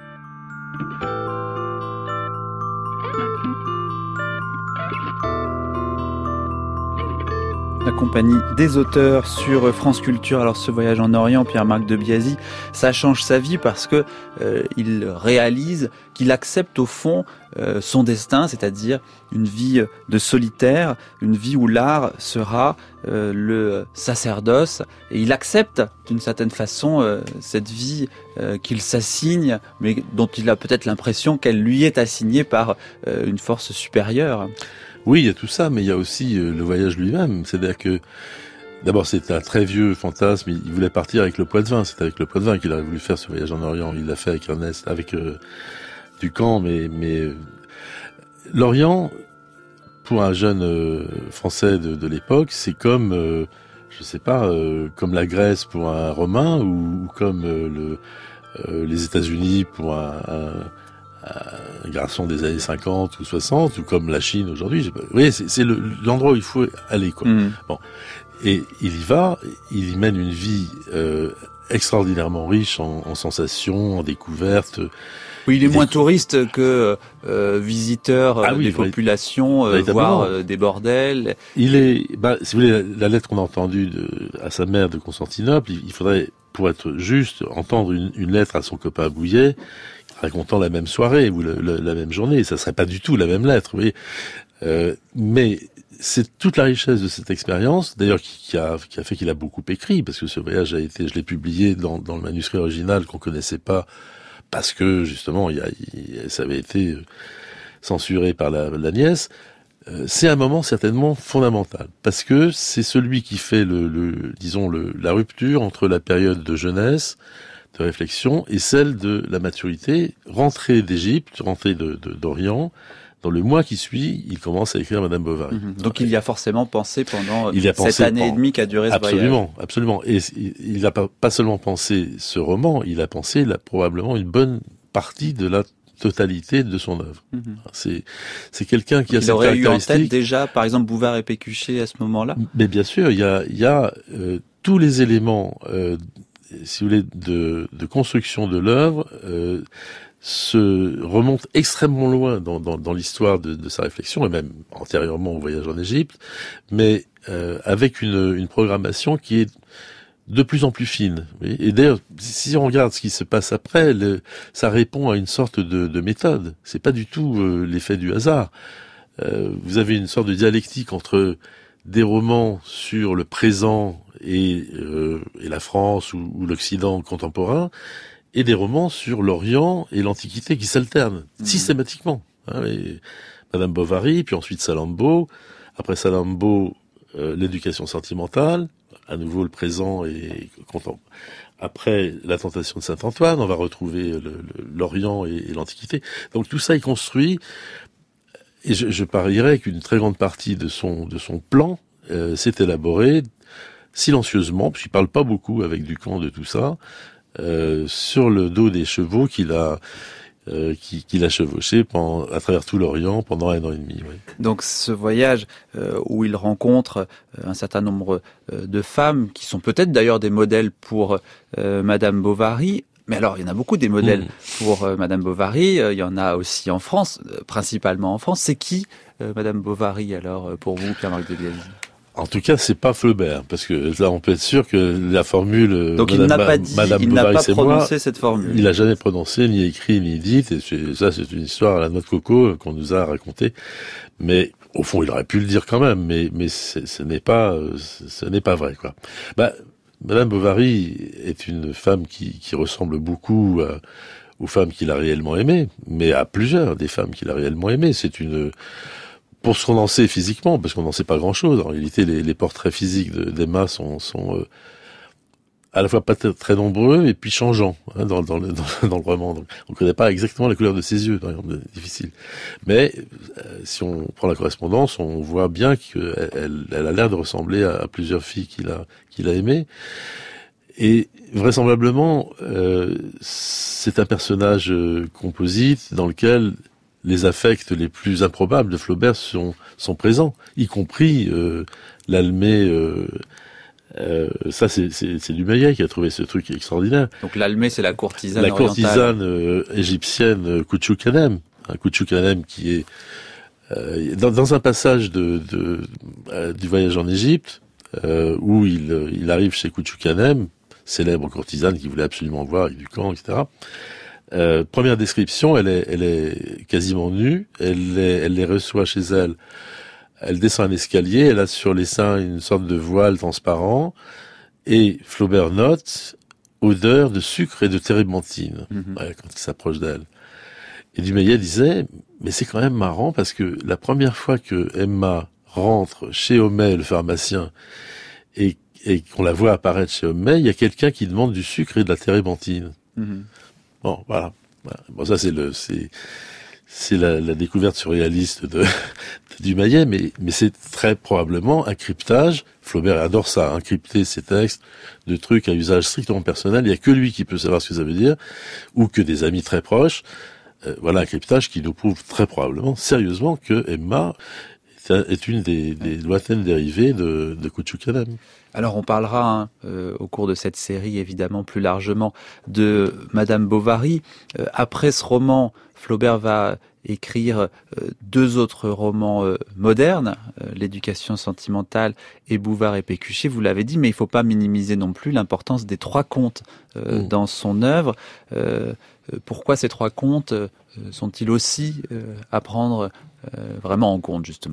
Speaker 2: La compagnie des auteurs sur France Culture. Alors ce voyage en Orient, Pierre-Marc de Biasy, ça change sa vie parce que il réalise qu'il accepte au fond son destin, c'est-à-dire une vie de solitaire, une vie où l'art sera le sacerdoce, et il accepte d'une certaine façon cette vie qu'il s'assigne, mais dont il a peut-être l'impression qu'elle lui est assignée par une force supérieure.
Speaker 4: Oui, il y a tout ça, mais il y a aussi le voyage lui-même. C'est-à-dire que, d'abord, c'est un très vieux fantasme. Il voulait partir avec le Poitevin. C'est avec le Poitevin qu'il a voulu faire ce voyage en Orient. Il l'a fait avec Ernest, avec Ducamp, mais l'Orient, pour un jeune Français de l'époque, c'est comme, je sais pas, comme la Grèce pour un Romain, ou comme les États-Unis pour un garçon des années 50 ou 60, ou comme la Chine aujourd'hui. Vous voyez, c'est l'endroit où il faut aller, quoi. Bon. Et il y va, il y mène une vie extraordinairement riche en sensations, en découvertes.
Speaker 2: Oui, il est moins touriste que visiteur des populations, voire des bordels.
Speaker 4: Il est, si vous voulez, la lettre qu'on a entendue à sa mère de Constantinople, il faudrait, pour être juste, entendre une lettre à son copain Bouillet, racontant la même soirée ou la même journée. Ça serait pas du tout la même lettre, vous voyez. Mais c'est toute la richesse de cette expérience, d'ailleurs, qui a fait qu'il a beaucoup écrit, parce que ce voyage a été, je l'ai publié dans le manuscrit original qu'on connaissait pas, parce que justement, ça avait été censuré par la nièce. C'est un moment certainement fondamental, parce que c'est celui qui fait la rupture entre la période de jeunesse, de réflexion, et celle de la maturité. Rentrée d'Égypte, rentrée d'Orient, dans le mois qui suit, il commence à écrire Madame Bovary.
Speaker 2: Donc il y a forcément pensé pendant cette année et demie qu'a duré ce voyage.
Speaker 4: Absolument. Et il n'a pas seulement pensé ce roman, il a pensé probablement une bonne partie de la totalité de son œuvre. C'est quelqu'un qui a cette caractéristique. Il aurait eu en tête
Speaker 2: déjà, par exemple, Bouvard et Pécuchet à ce moment-là.
Speaker 4: Mais bien sûr, il y a tous les éléments, si vous voulez, de construction de l'œuvre, se remonte extrêmement loin dans l'histoire de sa réflexion, et même antérieurement au voyage en Égypte, mais avec une programmation qui est de plus en plus fine. Et d'ailleurs, si on regarde ce qui se passe après, ça répond à une sorte de méthode. C'est pas du tout l'effet du hasard. Vous avez une sorte de dialectique entre des romans sur le présent et la France ou l'Occident contemporain, et des romans sur l'Orient et l'Antiquité qui s'alternent systématiquement. Madame Bovary, puis ensuite Salammbô, après Salammbô, l'éducation sentimentale, à nouveau le présent et après la tentation de Saint-Antoine, on va retrouver l'Orient et l'Antiquité. Donc tout ça est construit, et je parierais qu'une très grande partie de son plan s'est élaborée silencieusement, puisqu'il parle pas beaucoup avec Ducamp de tout ça, sur le dos des chevaux qu'il a chevauché à travers tout l'Orient pendant 1 an et demi. Oui.
Speaker 2: Donc ce voyage où il rencontre un certain nombre de femmes qui sont peut-être d'ailleurs des modèles pour Madame Bovary. Mais alors, il y en a beaucoup des modèles pour Madame Bovary. Il y en a aussi en France, principalement en France. C'est qui Madame Bovary alors pour vous, Pierre-Marc de Biasy?
Speaker 4: En tout cas, c'est pas Flaubert, parce que là, on peut être sûr que la formule.
Speaker 2: Donc il n'a pas dit, il n'a pas prononcé cette formule.
Speaker 4: Il n'a jamais prononcé, ni écrit, ni dit. Et ça, c'est une histoire à la noix de coco qu'on nous a racontée. Mais au fond, il aurait pu le dire quand même. Mais ce n'est pas vrai, quoi. Madame Bovary est une femme qui ressemble beaucoup aux femmes qu'il a réellement aimées, mais à plusieurs des femmes qu'il a réellement aimées. C'est une pour ce qu'on en sait physiquement, parce qu'on n'en sait pas grand-chose. En réalité, les portraits physiques d'Emma sont à la fois pas très nombreux et puis changeants dans le roman. Donc, on ne connaît pas exactement la couleur de ses yeux, par exemple, difficile. Mais si on prend la correspondance, on voit bien qu'elle a l'air de ressembler à plusieurs filles qu'il a aimées. Et vraisemblablement, c'est un personnage composite dans lequel les affects les plus improbables de Flaubert sont présents, y compris l'Almé. Ça, c'est Dumayet qui a trouvé ce truc extraordinaire.
Speaker 2: Donc l'Almé, c'est la courtisane
Speaker 4: orientale.
Speaker 2: Courtisane
Speaker 4: Égyptienne Couchoukanem. Couchoukanem qui est dans un passage du voyage en Égypte où il arrive chez Couchoukanem, célèbre courtisane qui voulait absolument voir avec du camp, etc. Première description, elle est quasiment nue, elle les reçoit chez elle. Elle descend un escalier, elle a sur les seins une sorte de voile transparent, et Flaubert note odeur de sucre et de térébenthine quand il s'approche d'elle. Et Dumayet disait, mais c'est quand même marrant parce que la première fois que Emma rentre chez Homais, le pharmacien, et qu'on la voit apparaître chez Homais, il y a quelqu'un qui demande du sucre et de la térébenthine. Bon, voilà. Bon, ça c'est la découverte surréaliste de Dumayet, mais c'est très probablement un cryptage. Flaubert adore ça, crypter ses textes de trucs à usage strictement personnel. Il y a que lui qui peut savoir ce que ça veut dire, ou que des amis très proches. Voilà un cryptage qui nous prouve très probablement, sérieusement, que Emma est une des lointaines dérivées de Couchoukanem.
Speaker 2: Alors on parlera au cours de cette série évidemment plus largement de Madame Bovary. Après ce roman, Flaubert va écrire deux autres romans modernes, L'éducation sentimentale et Bouvard et Pécuchet, vous l'avez dit, mais il ne faut pas minimiser non plus l'importance des trois contes dans son œuvre. Pourquoi ces trois contes sont-ils aussi à prendre vraiment en compte, justement ?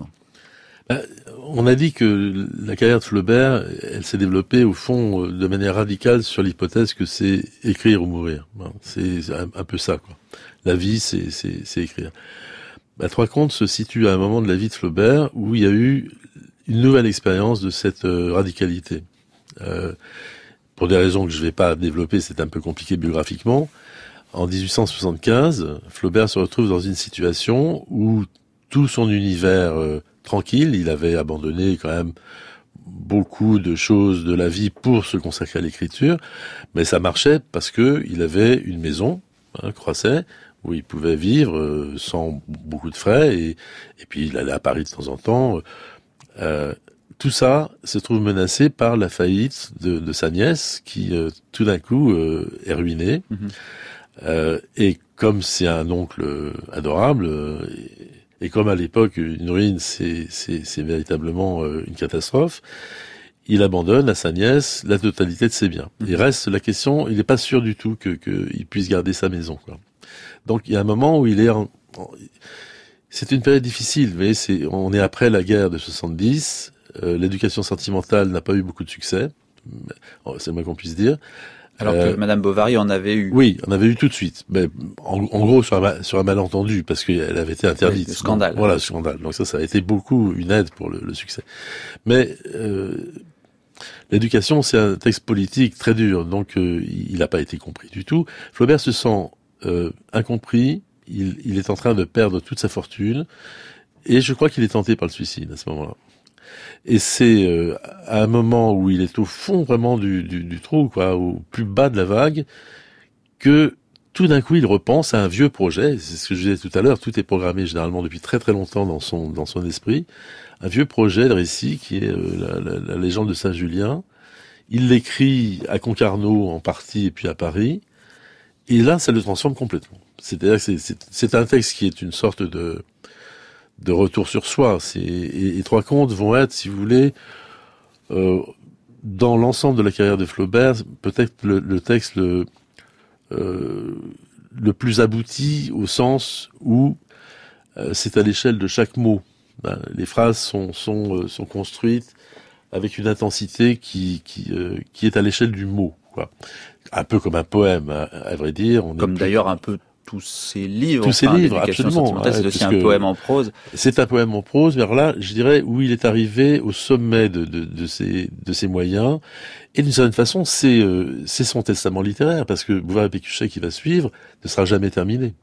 Speaker 4: On a dit que la carrière de Flaubert, elle s'est développée au fond de manière radicale sur l'hypothèse que c'est écrire ou mourir. C'est un peu ça, quoi. La vie, c'est écrire. Trois contes se situent à un moment de la vie de Flaubert où il y a eu une nouvelle expérience de cette radicalité. Pour des raisons que je ne vais pas développer, c'est un peu compliqué biographiquement. En 1875, Flaubert se retrouve dans une situation où tout son univers tranquille, il avait abandonné quand même beaucoup de choses de la vie pour se consacrer à l'écriture, mais ça marchait parce que il avait une maison, Croisset, où il pouvait vivre sans beaucoup de frais, et puis il allait à Paris de temps en temps. Tout ça se trouve menacé par la faillite de sa nièce, qui tout d'un coup est ruinée. Et comme c'est un oncle adorable, et comme à l'époque une ruine c'est véritablement une catastrophe, il abandonne à sa nièce la totalité de ses biens. Il reste la question, il n'est pas sûr du tout qu'il puisse garder sa maison, quoi. Donc il y a un moment où il est c'est une période difficile, mais on est après la guerre de 70, l'éducation sentimentale n'a pas eu beaucoup de succès, c'est le moins qu'on puisse dire.
Speaker 2: Alors que Madame Bovary en avait eu.
Speaker 4: Oui, on avait eu tout de suite. Mais en gros sur un malentendu, parce qu'elle avait été interdite.
Speaker 2: Oui, le scandale.
Speaker 4: Voilà, le scandale. Donc ça a été beaucoup une aide pour le succès. Mais l'éducation, c'est un texte politique très dur, donc il n'a pas été compris du tout. Flaubert se sent incompris. Il est en train de perdre toute sa fortune, et je crois qu'il est tenté par le suicide à ce moment-là. Et c'est à un moment où il est au fond vraiment du trou, quoi, au plus bas de la vague, que tout d'un coup il repense à un vieux projet. C'est ce que je disais tout à l'heure, tout est programmé généralement depuis très très longtemps dans son esprit. Un vieux projet de récit qui est la légende de Saint-Julien. Il l'écrit à Concarneau en partie et puis à Paris. Et là, ça le transforme complètement. C'est-à-dire que c'est un texte qui est une sorte de retour sur soi. Et trois contes vont être, si vous voulez, dans l'ensemble de la carrière de Flaubert, peut-être le texte le plus abouti, au sens où c'est à l'échelle de chaque mot. Les phrases sont construites avec une intensité qui est à l'échelle du mot, quoi. Un peu comme un poème, à vrai dire.
Speaker 2: Comme d'ailleurs un peu tous ces livres.
Speaker 4: Tous ces livres, absolument.
Speaker 2: C'est aussi un poème en prose.
Speaker 4: C'est un poème en prose, mais alors là, je dirais, où il est arrivé au sommet de ses moyens. Et d'une certaine façon, c'est son testament littéraire, parce que Bouvard et Pécuchet qui va suivre ne sera jamais terminé.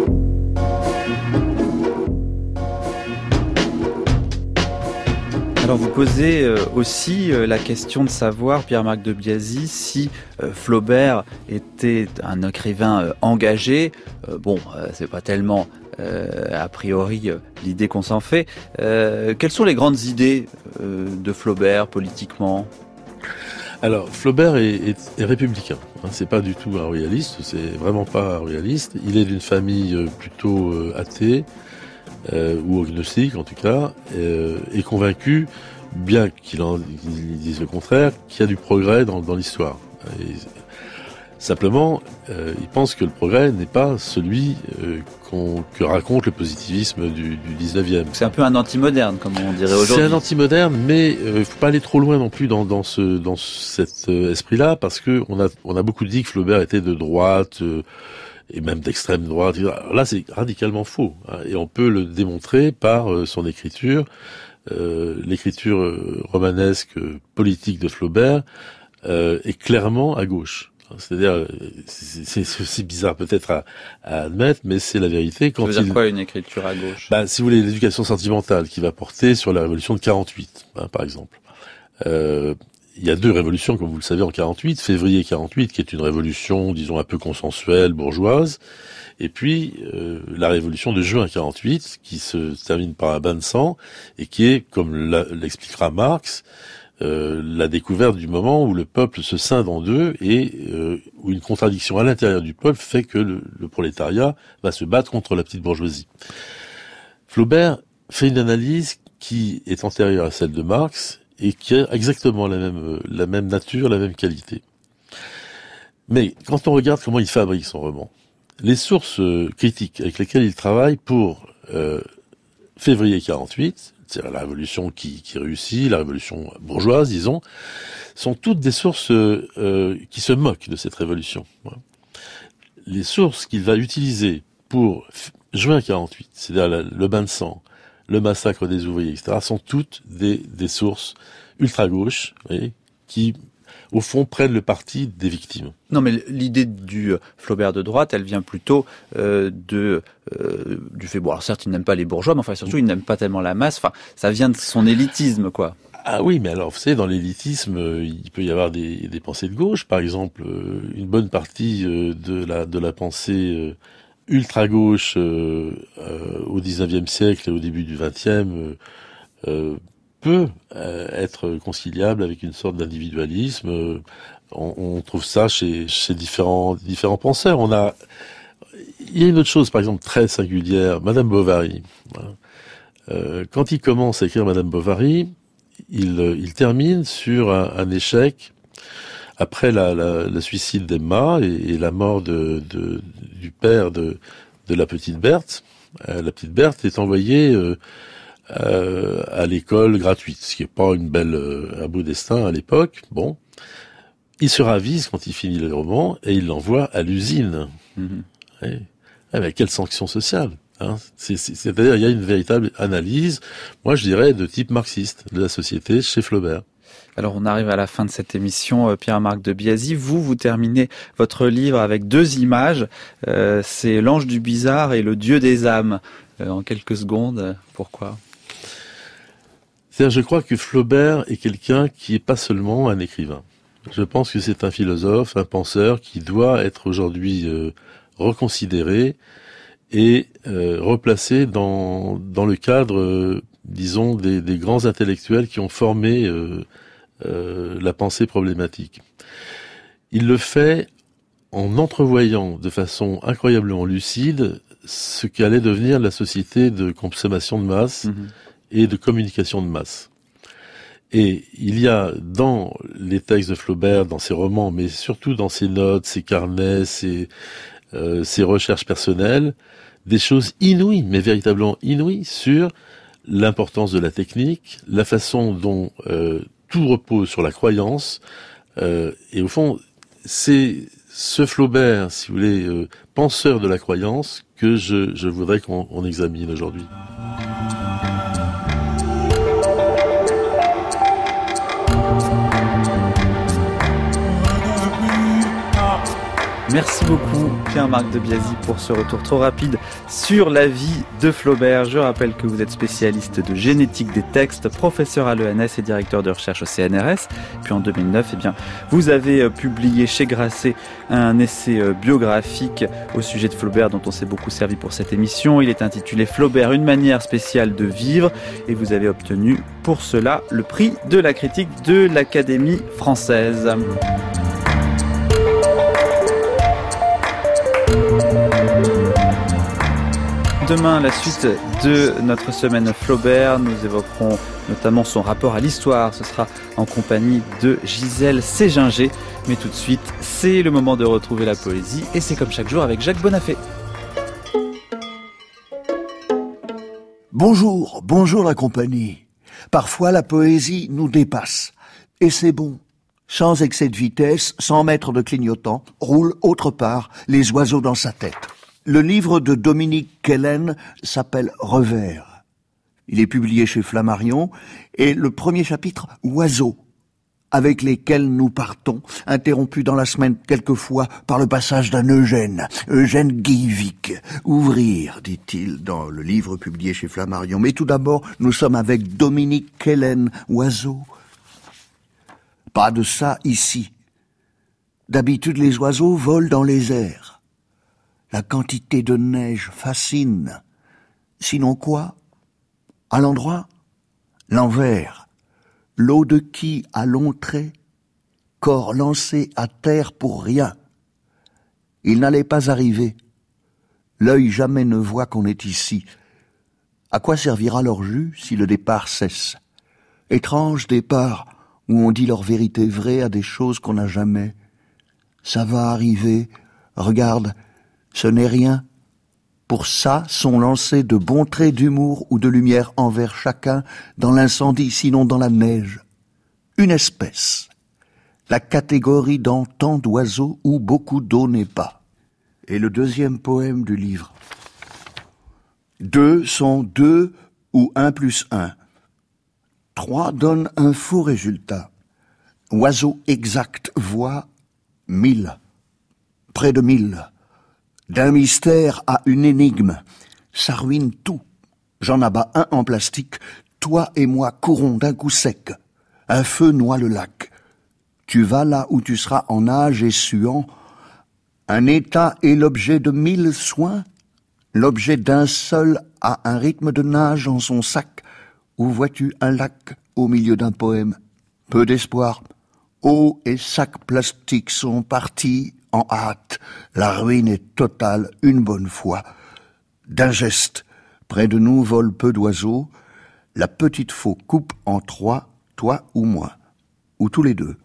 Speaker 2: Alors Alors vous posez aussi la question de savoir, Pierre-Marc de Biasy, si Flaubert était un écrivain engagé. C'est pas tellement a priori l'idée qu'on s'en fait. Quelles sont les grandes idées de Flaubert politiquement ?
Speaker 4: Alors, Flaubert est républicain. C'est pas du tout un royaliste, c'est vraiment pas un royaliste. Il est d'une famille plutôt athée, ou agnostique en tout cas, et convaincu, bien qu'il dise le contraire, qu'il y a du progrès dans l'histoire. Et simplement, il pense que le progrès n'est pas celui que raconte le positivisme du 19e.
Speaker 2: C'est un peu un anti-moderne, comme on dirait aujourd'hui.
Speaker 4: C'est un anti-moderne, mais il faut pas aller trop loin non plus dans cet esprit-là, parce que on a beaucoup dit que Flaubert était de droite, et même d'extrême droite. Alors là, c'est radicalement faux, et on peut le démontrer par son écriture. L'écriture romanesque politique de Flaubert est clairement à gauche. C'est-à-dire, c'est bizarre peut-être à admettre, mais c'est la vérité.
Speaker 2: Ça veut dire quoi, une écriture à gauche ?
Speaker 4: Si vous voulez, l'éducation sentimentale qui va porter sur la révolution de 48, par exemple. Il y a deux révolutions, comme vous le savez, en 48. Février 48, qui est une révolution, disons, un peu consensuelle, bourgeoise. Et puis, la révolution de juin 48, qui se termine par un bain de sang, et qui est, comme l'expliquera Marx, la découverte du moment où le peuple se scinde en deux et où une contradiction à l'intérieur du peuple fait que le prolétariat va se battre contre la petite bourgeoisie. Flaubert fait une analyse qui est antérieure à celle de Marx et qui a exactement la même nature, la même qualité. Mais quand on regarde comment il fabrique son roman, les sources critiques avec lesquelles il travaille pour février 48, c'est la révolution qui réussit, la révolution bourgeoise, disons, sont toutes des sources qui se moquent de cette révolution. Les sources qu'il va utiliser pour juin 48, c'est-à-dire le bain de sang, le massacre des ouvriers, etc., sont toutes des sources ultra-gauches, qui, au fond, prennent le parti des victimes.
Speaker 2: Non, mais l'idée du Flaubert de droite, elle vient plutôt du fait... Bon, alors certes, il n'aime pas les bourgeois, mais enfin, surtout, il n'aime pas tellement la masse. Enfin, ça vient de son élitisme, quoi.
Speaker 4: Ah oui, mais alors, vous savez, dans l'élitisme, il peut y avoir des pensées de gauche. Par exemple, une bonne partie de la pensée ultra-gauche au 19e siècle et au début du 20e peut être conciliable avec une sorte d'individualisme. On trouve ça chez différents penseurs. Il y a une autre chose, par exemple, très singulière, Madame Bovary. Quand il commence à écrire Madame Bovary, il termine sur un échec après la suicide d'Emma et la mort du père de la petite Berthe. La petite Berthe est envoyée à l'école gratuite, ce qui est pas un beau destin à l'époque. Bon, il se ravise quand il finit le roman et il l'envoie à l'usine. Mais quelle sanction sociale, hein. C'est-à-dire, il y a une véritable analyse, moi je dirais, de type marxiste de la société chez Flaubert.
Speaker 2: Alors on arrive à la fin de cette émission, Pierre-Marc de Biasy. Vous terminez votre livre avec deux images, c'est l'ange du bizarre et le dieu des âmes. En quelques secondes, pourquoi ?
Speaker 4: C'est-à-dire, je crois que Flaubert est quelqu'un qui est pas seulement un écrivain. Je pense que c'est un philosophe, un penseur qui doit être aujourd'hui reconsidéré et replacé dans le cadre, disons, des grands intellectuels qui ont formé la pensée problématique. Il le fait en entrevoyant de façon incroyablement lucide ce qu'allait devenir la société de consommation de masse et de communication de masse. Et il y a dans les textes de Flaubert, dans ses romans, mais surtout dans ses notes, ses carnets, ses recherches personnelles, des choses inouïes, mais véritablement inouïes, sur l'importance de la technique, la façon dont tout repose sur la croyance, et au fond, c'est ce Flaubert, si vous voulez, penseur de la croyance, que je voudrais qu'on examine aujourd'hui.
Speaker 2: Merci beaucoup Pierre-Marc de Biasy pour ce retour trop rapide sur la vie de Flaubert. Je rappelle que vous êtes spécialiste de génétique des textes, professeur à l'ENS et directeur de recherche au CNRS. Puis en 2009, vous avez publié chez Grasset un essai biographique au sujet de Flaubert dont on s'est beaucoup servi pour cette émission. Il est intitulé Flaubert, une manière spéciale de vivre et vous avez obtenu pour cela le prix de la critique de l'Académie française. Demain, la suite de notre semaine Flaubert. Nous évoquerons notamment son rapport à l'histoire. Ce sera en compagnie de Gisèle Séginger. Mais tout de suite, c'est le moment de retrouver la poésie. Et c'est comme chaque jour avec Jacques Bonafé.
Speaker 8: Bonjour la compagnie. Parfois la poésie nous dépasse. Et c'est bon. Sans excès de vitesse, sans mettre de clignotant, roulent autre part les oiseaux dans sa tête. Le livre de Dominique Quélen s'appelle Revers. Il est publié chez Flammarion et le premier chapitre, Oiseaux, avec lesquels nous partons, interrompus dans la semaine quelquefois par le passage d'un Eugène Guivic. Ouvrir, dit-il dans le livre publié chez Flammarion. Mais tout d'abord, nous sommes avec Dominique Quélen, Oiseaux. Pas de ça ici. D'habitude, les oiseaux volent dans les airs. La quantité de neige fascine. Sinon quoi? À l'endroit, l'envers. L'eau de qui à long trait, corps lancé à terre pour rien. Il n'allait pas arriver. L'œil jamais ne voit qu'on est ici. À quoi servira leur jus si le départ cesse? Étrange départ où on dit leur vérité vraie à des choses qu'on n'a jamais. Ça va arriver, regarde, ce n'est rien. Pour ça sont lancés de bons traits d'humour ou de lumière envers chacun dans l'incendie, sinon dans la neige. Une espèce. La catégorie dans tant d'oiseaux où beaucoup d'eau n'est pas. Et le deuxième poème du livre. 2 sont 2 ou 1 plus 1. 3 donne un faux résultat. Oiseau exact voit 1000. Près de 1000. D'un mystère à une énigme, ça ruine tout. J'en abats un en plastique, toi et moi courons d'un coup sec. Un feu noie le lac. Tu vas là où tu seras en nage et suant. Un état est l'objet de 1000 soins. L'objet d'un seul a un rythme de nage en son sac. Où vois-tu un lac au milieu d'un poème? Peu d'espoir. Eau et sac plastique sont partis en hâte. La ruine est totale une bonne fois. D'un geste, près de nous volent peu d'oiseaux. La petite faux coupe en 3, toi ou moi. Ou tous les deux.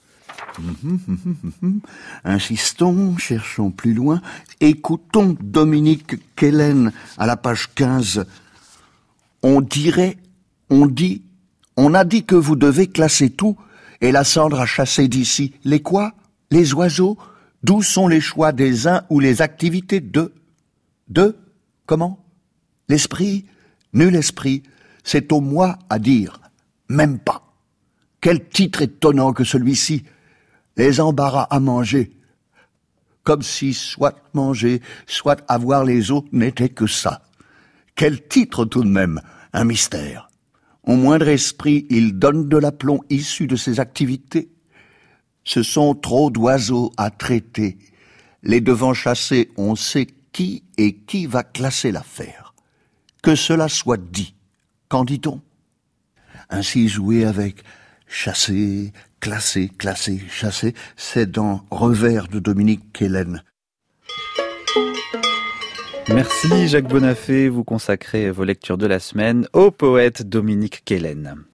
Speaker 8: Insistons, cherchons plus loin. Écoutons Dominique Quélen à la page 15. On dirait, on dit, on a dit que vous devez classer tout et la cendre à chasser d'ici. Les quoi? Les oiseaux? D'où sont les choix des uns ou les activités de? Comment? L'esprit? Nul esprit. C'est au moi à dire. Même pas. Quel titre étonnant que celui-ci. Les embarras à manger. Comme si soit manger, soit avoir les os n'était que ça. Quel titre tout de même. Un mystère. Au moindre esprit, il donne de l'aplomb issu de ses activités. Ce sont trop d'oiseaux à traiter. Les devant chasser, on sait qui et qui va classer l'affaire. Que cela soit dit. Qu'en dit-on? Ainsi jouer avec chasser, classer, classer, chasser, c'est dans Revers de Dominique Quélen.
Speaker 2: Merci Jacques Bonafé, vous consacrez vos lectures de la semaine au poète Dominique Quélen.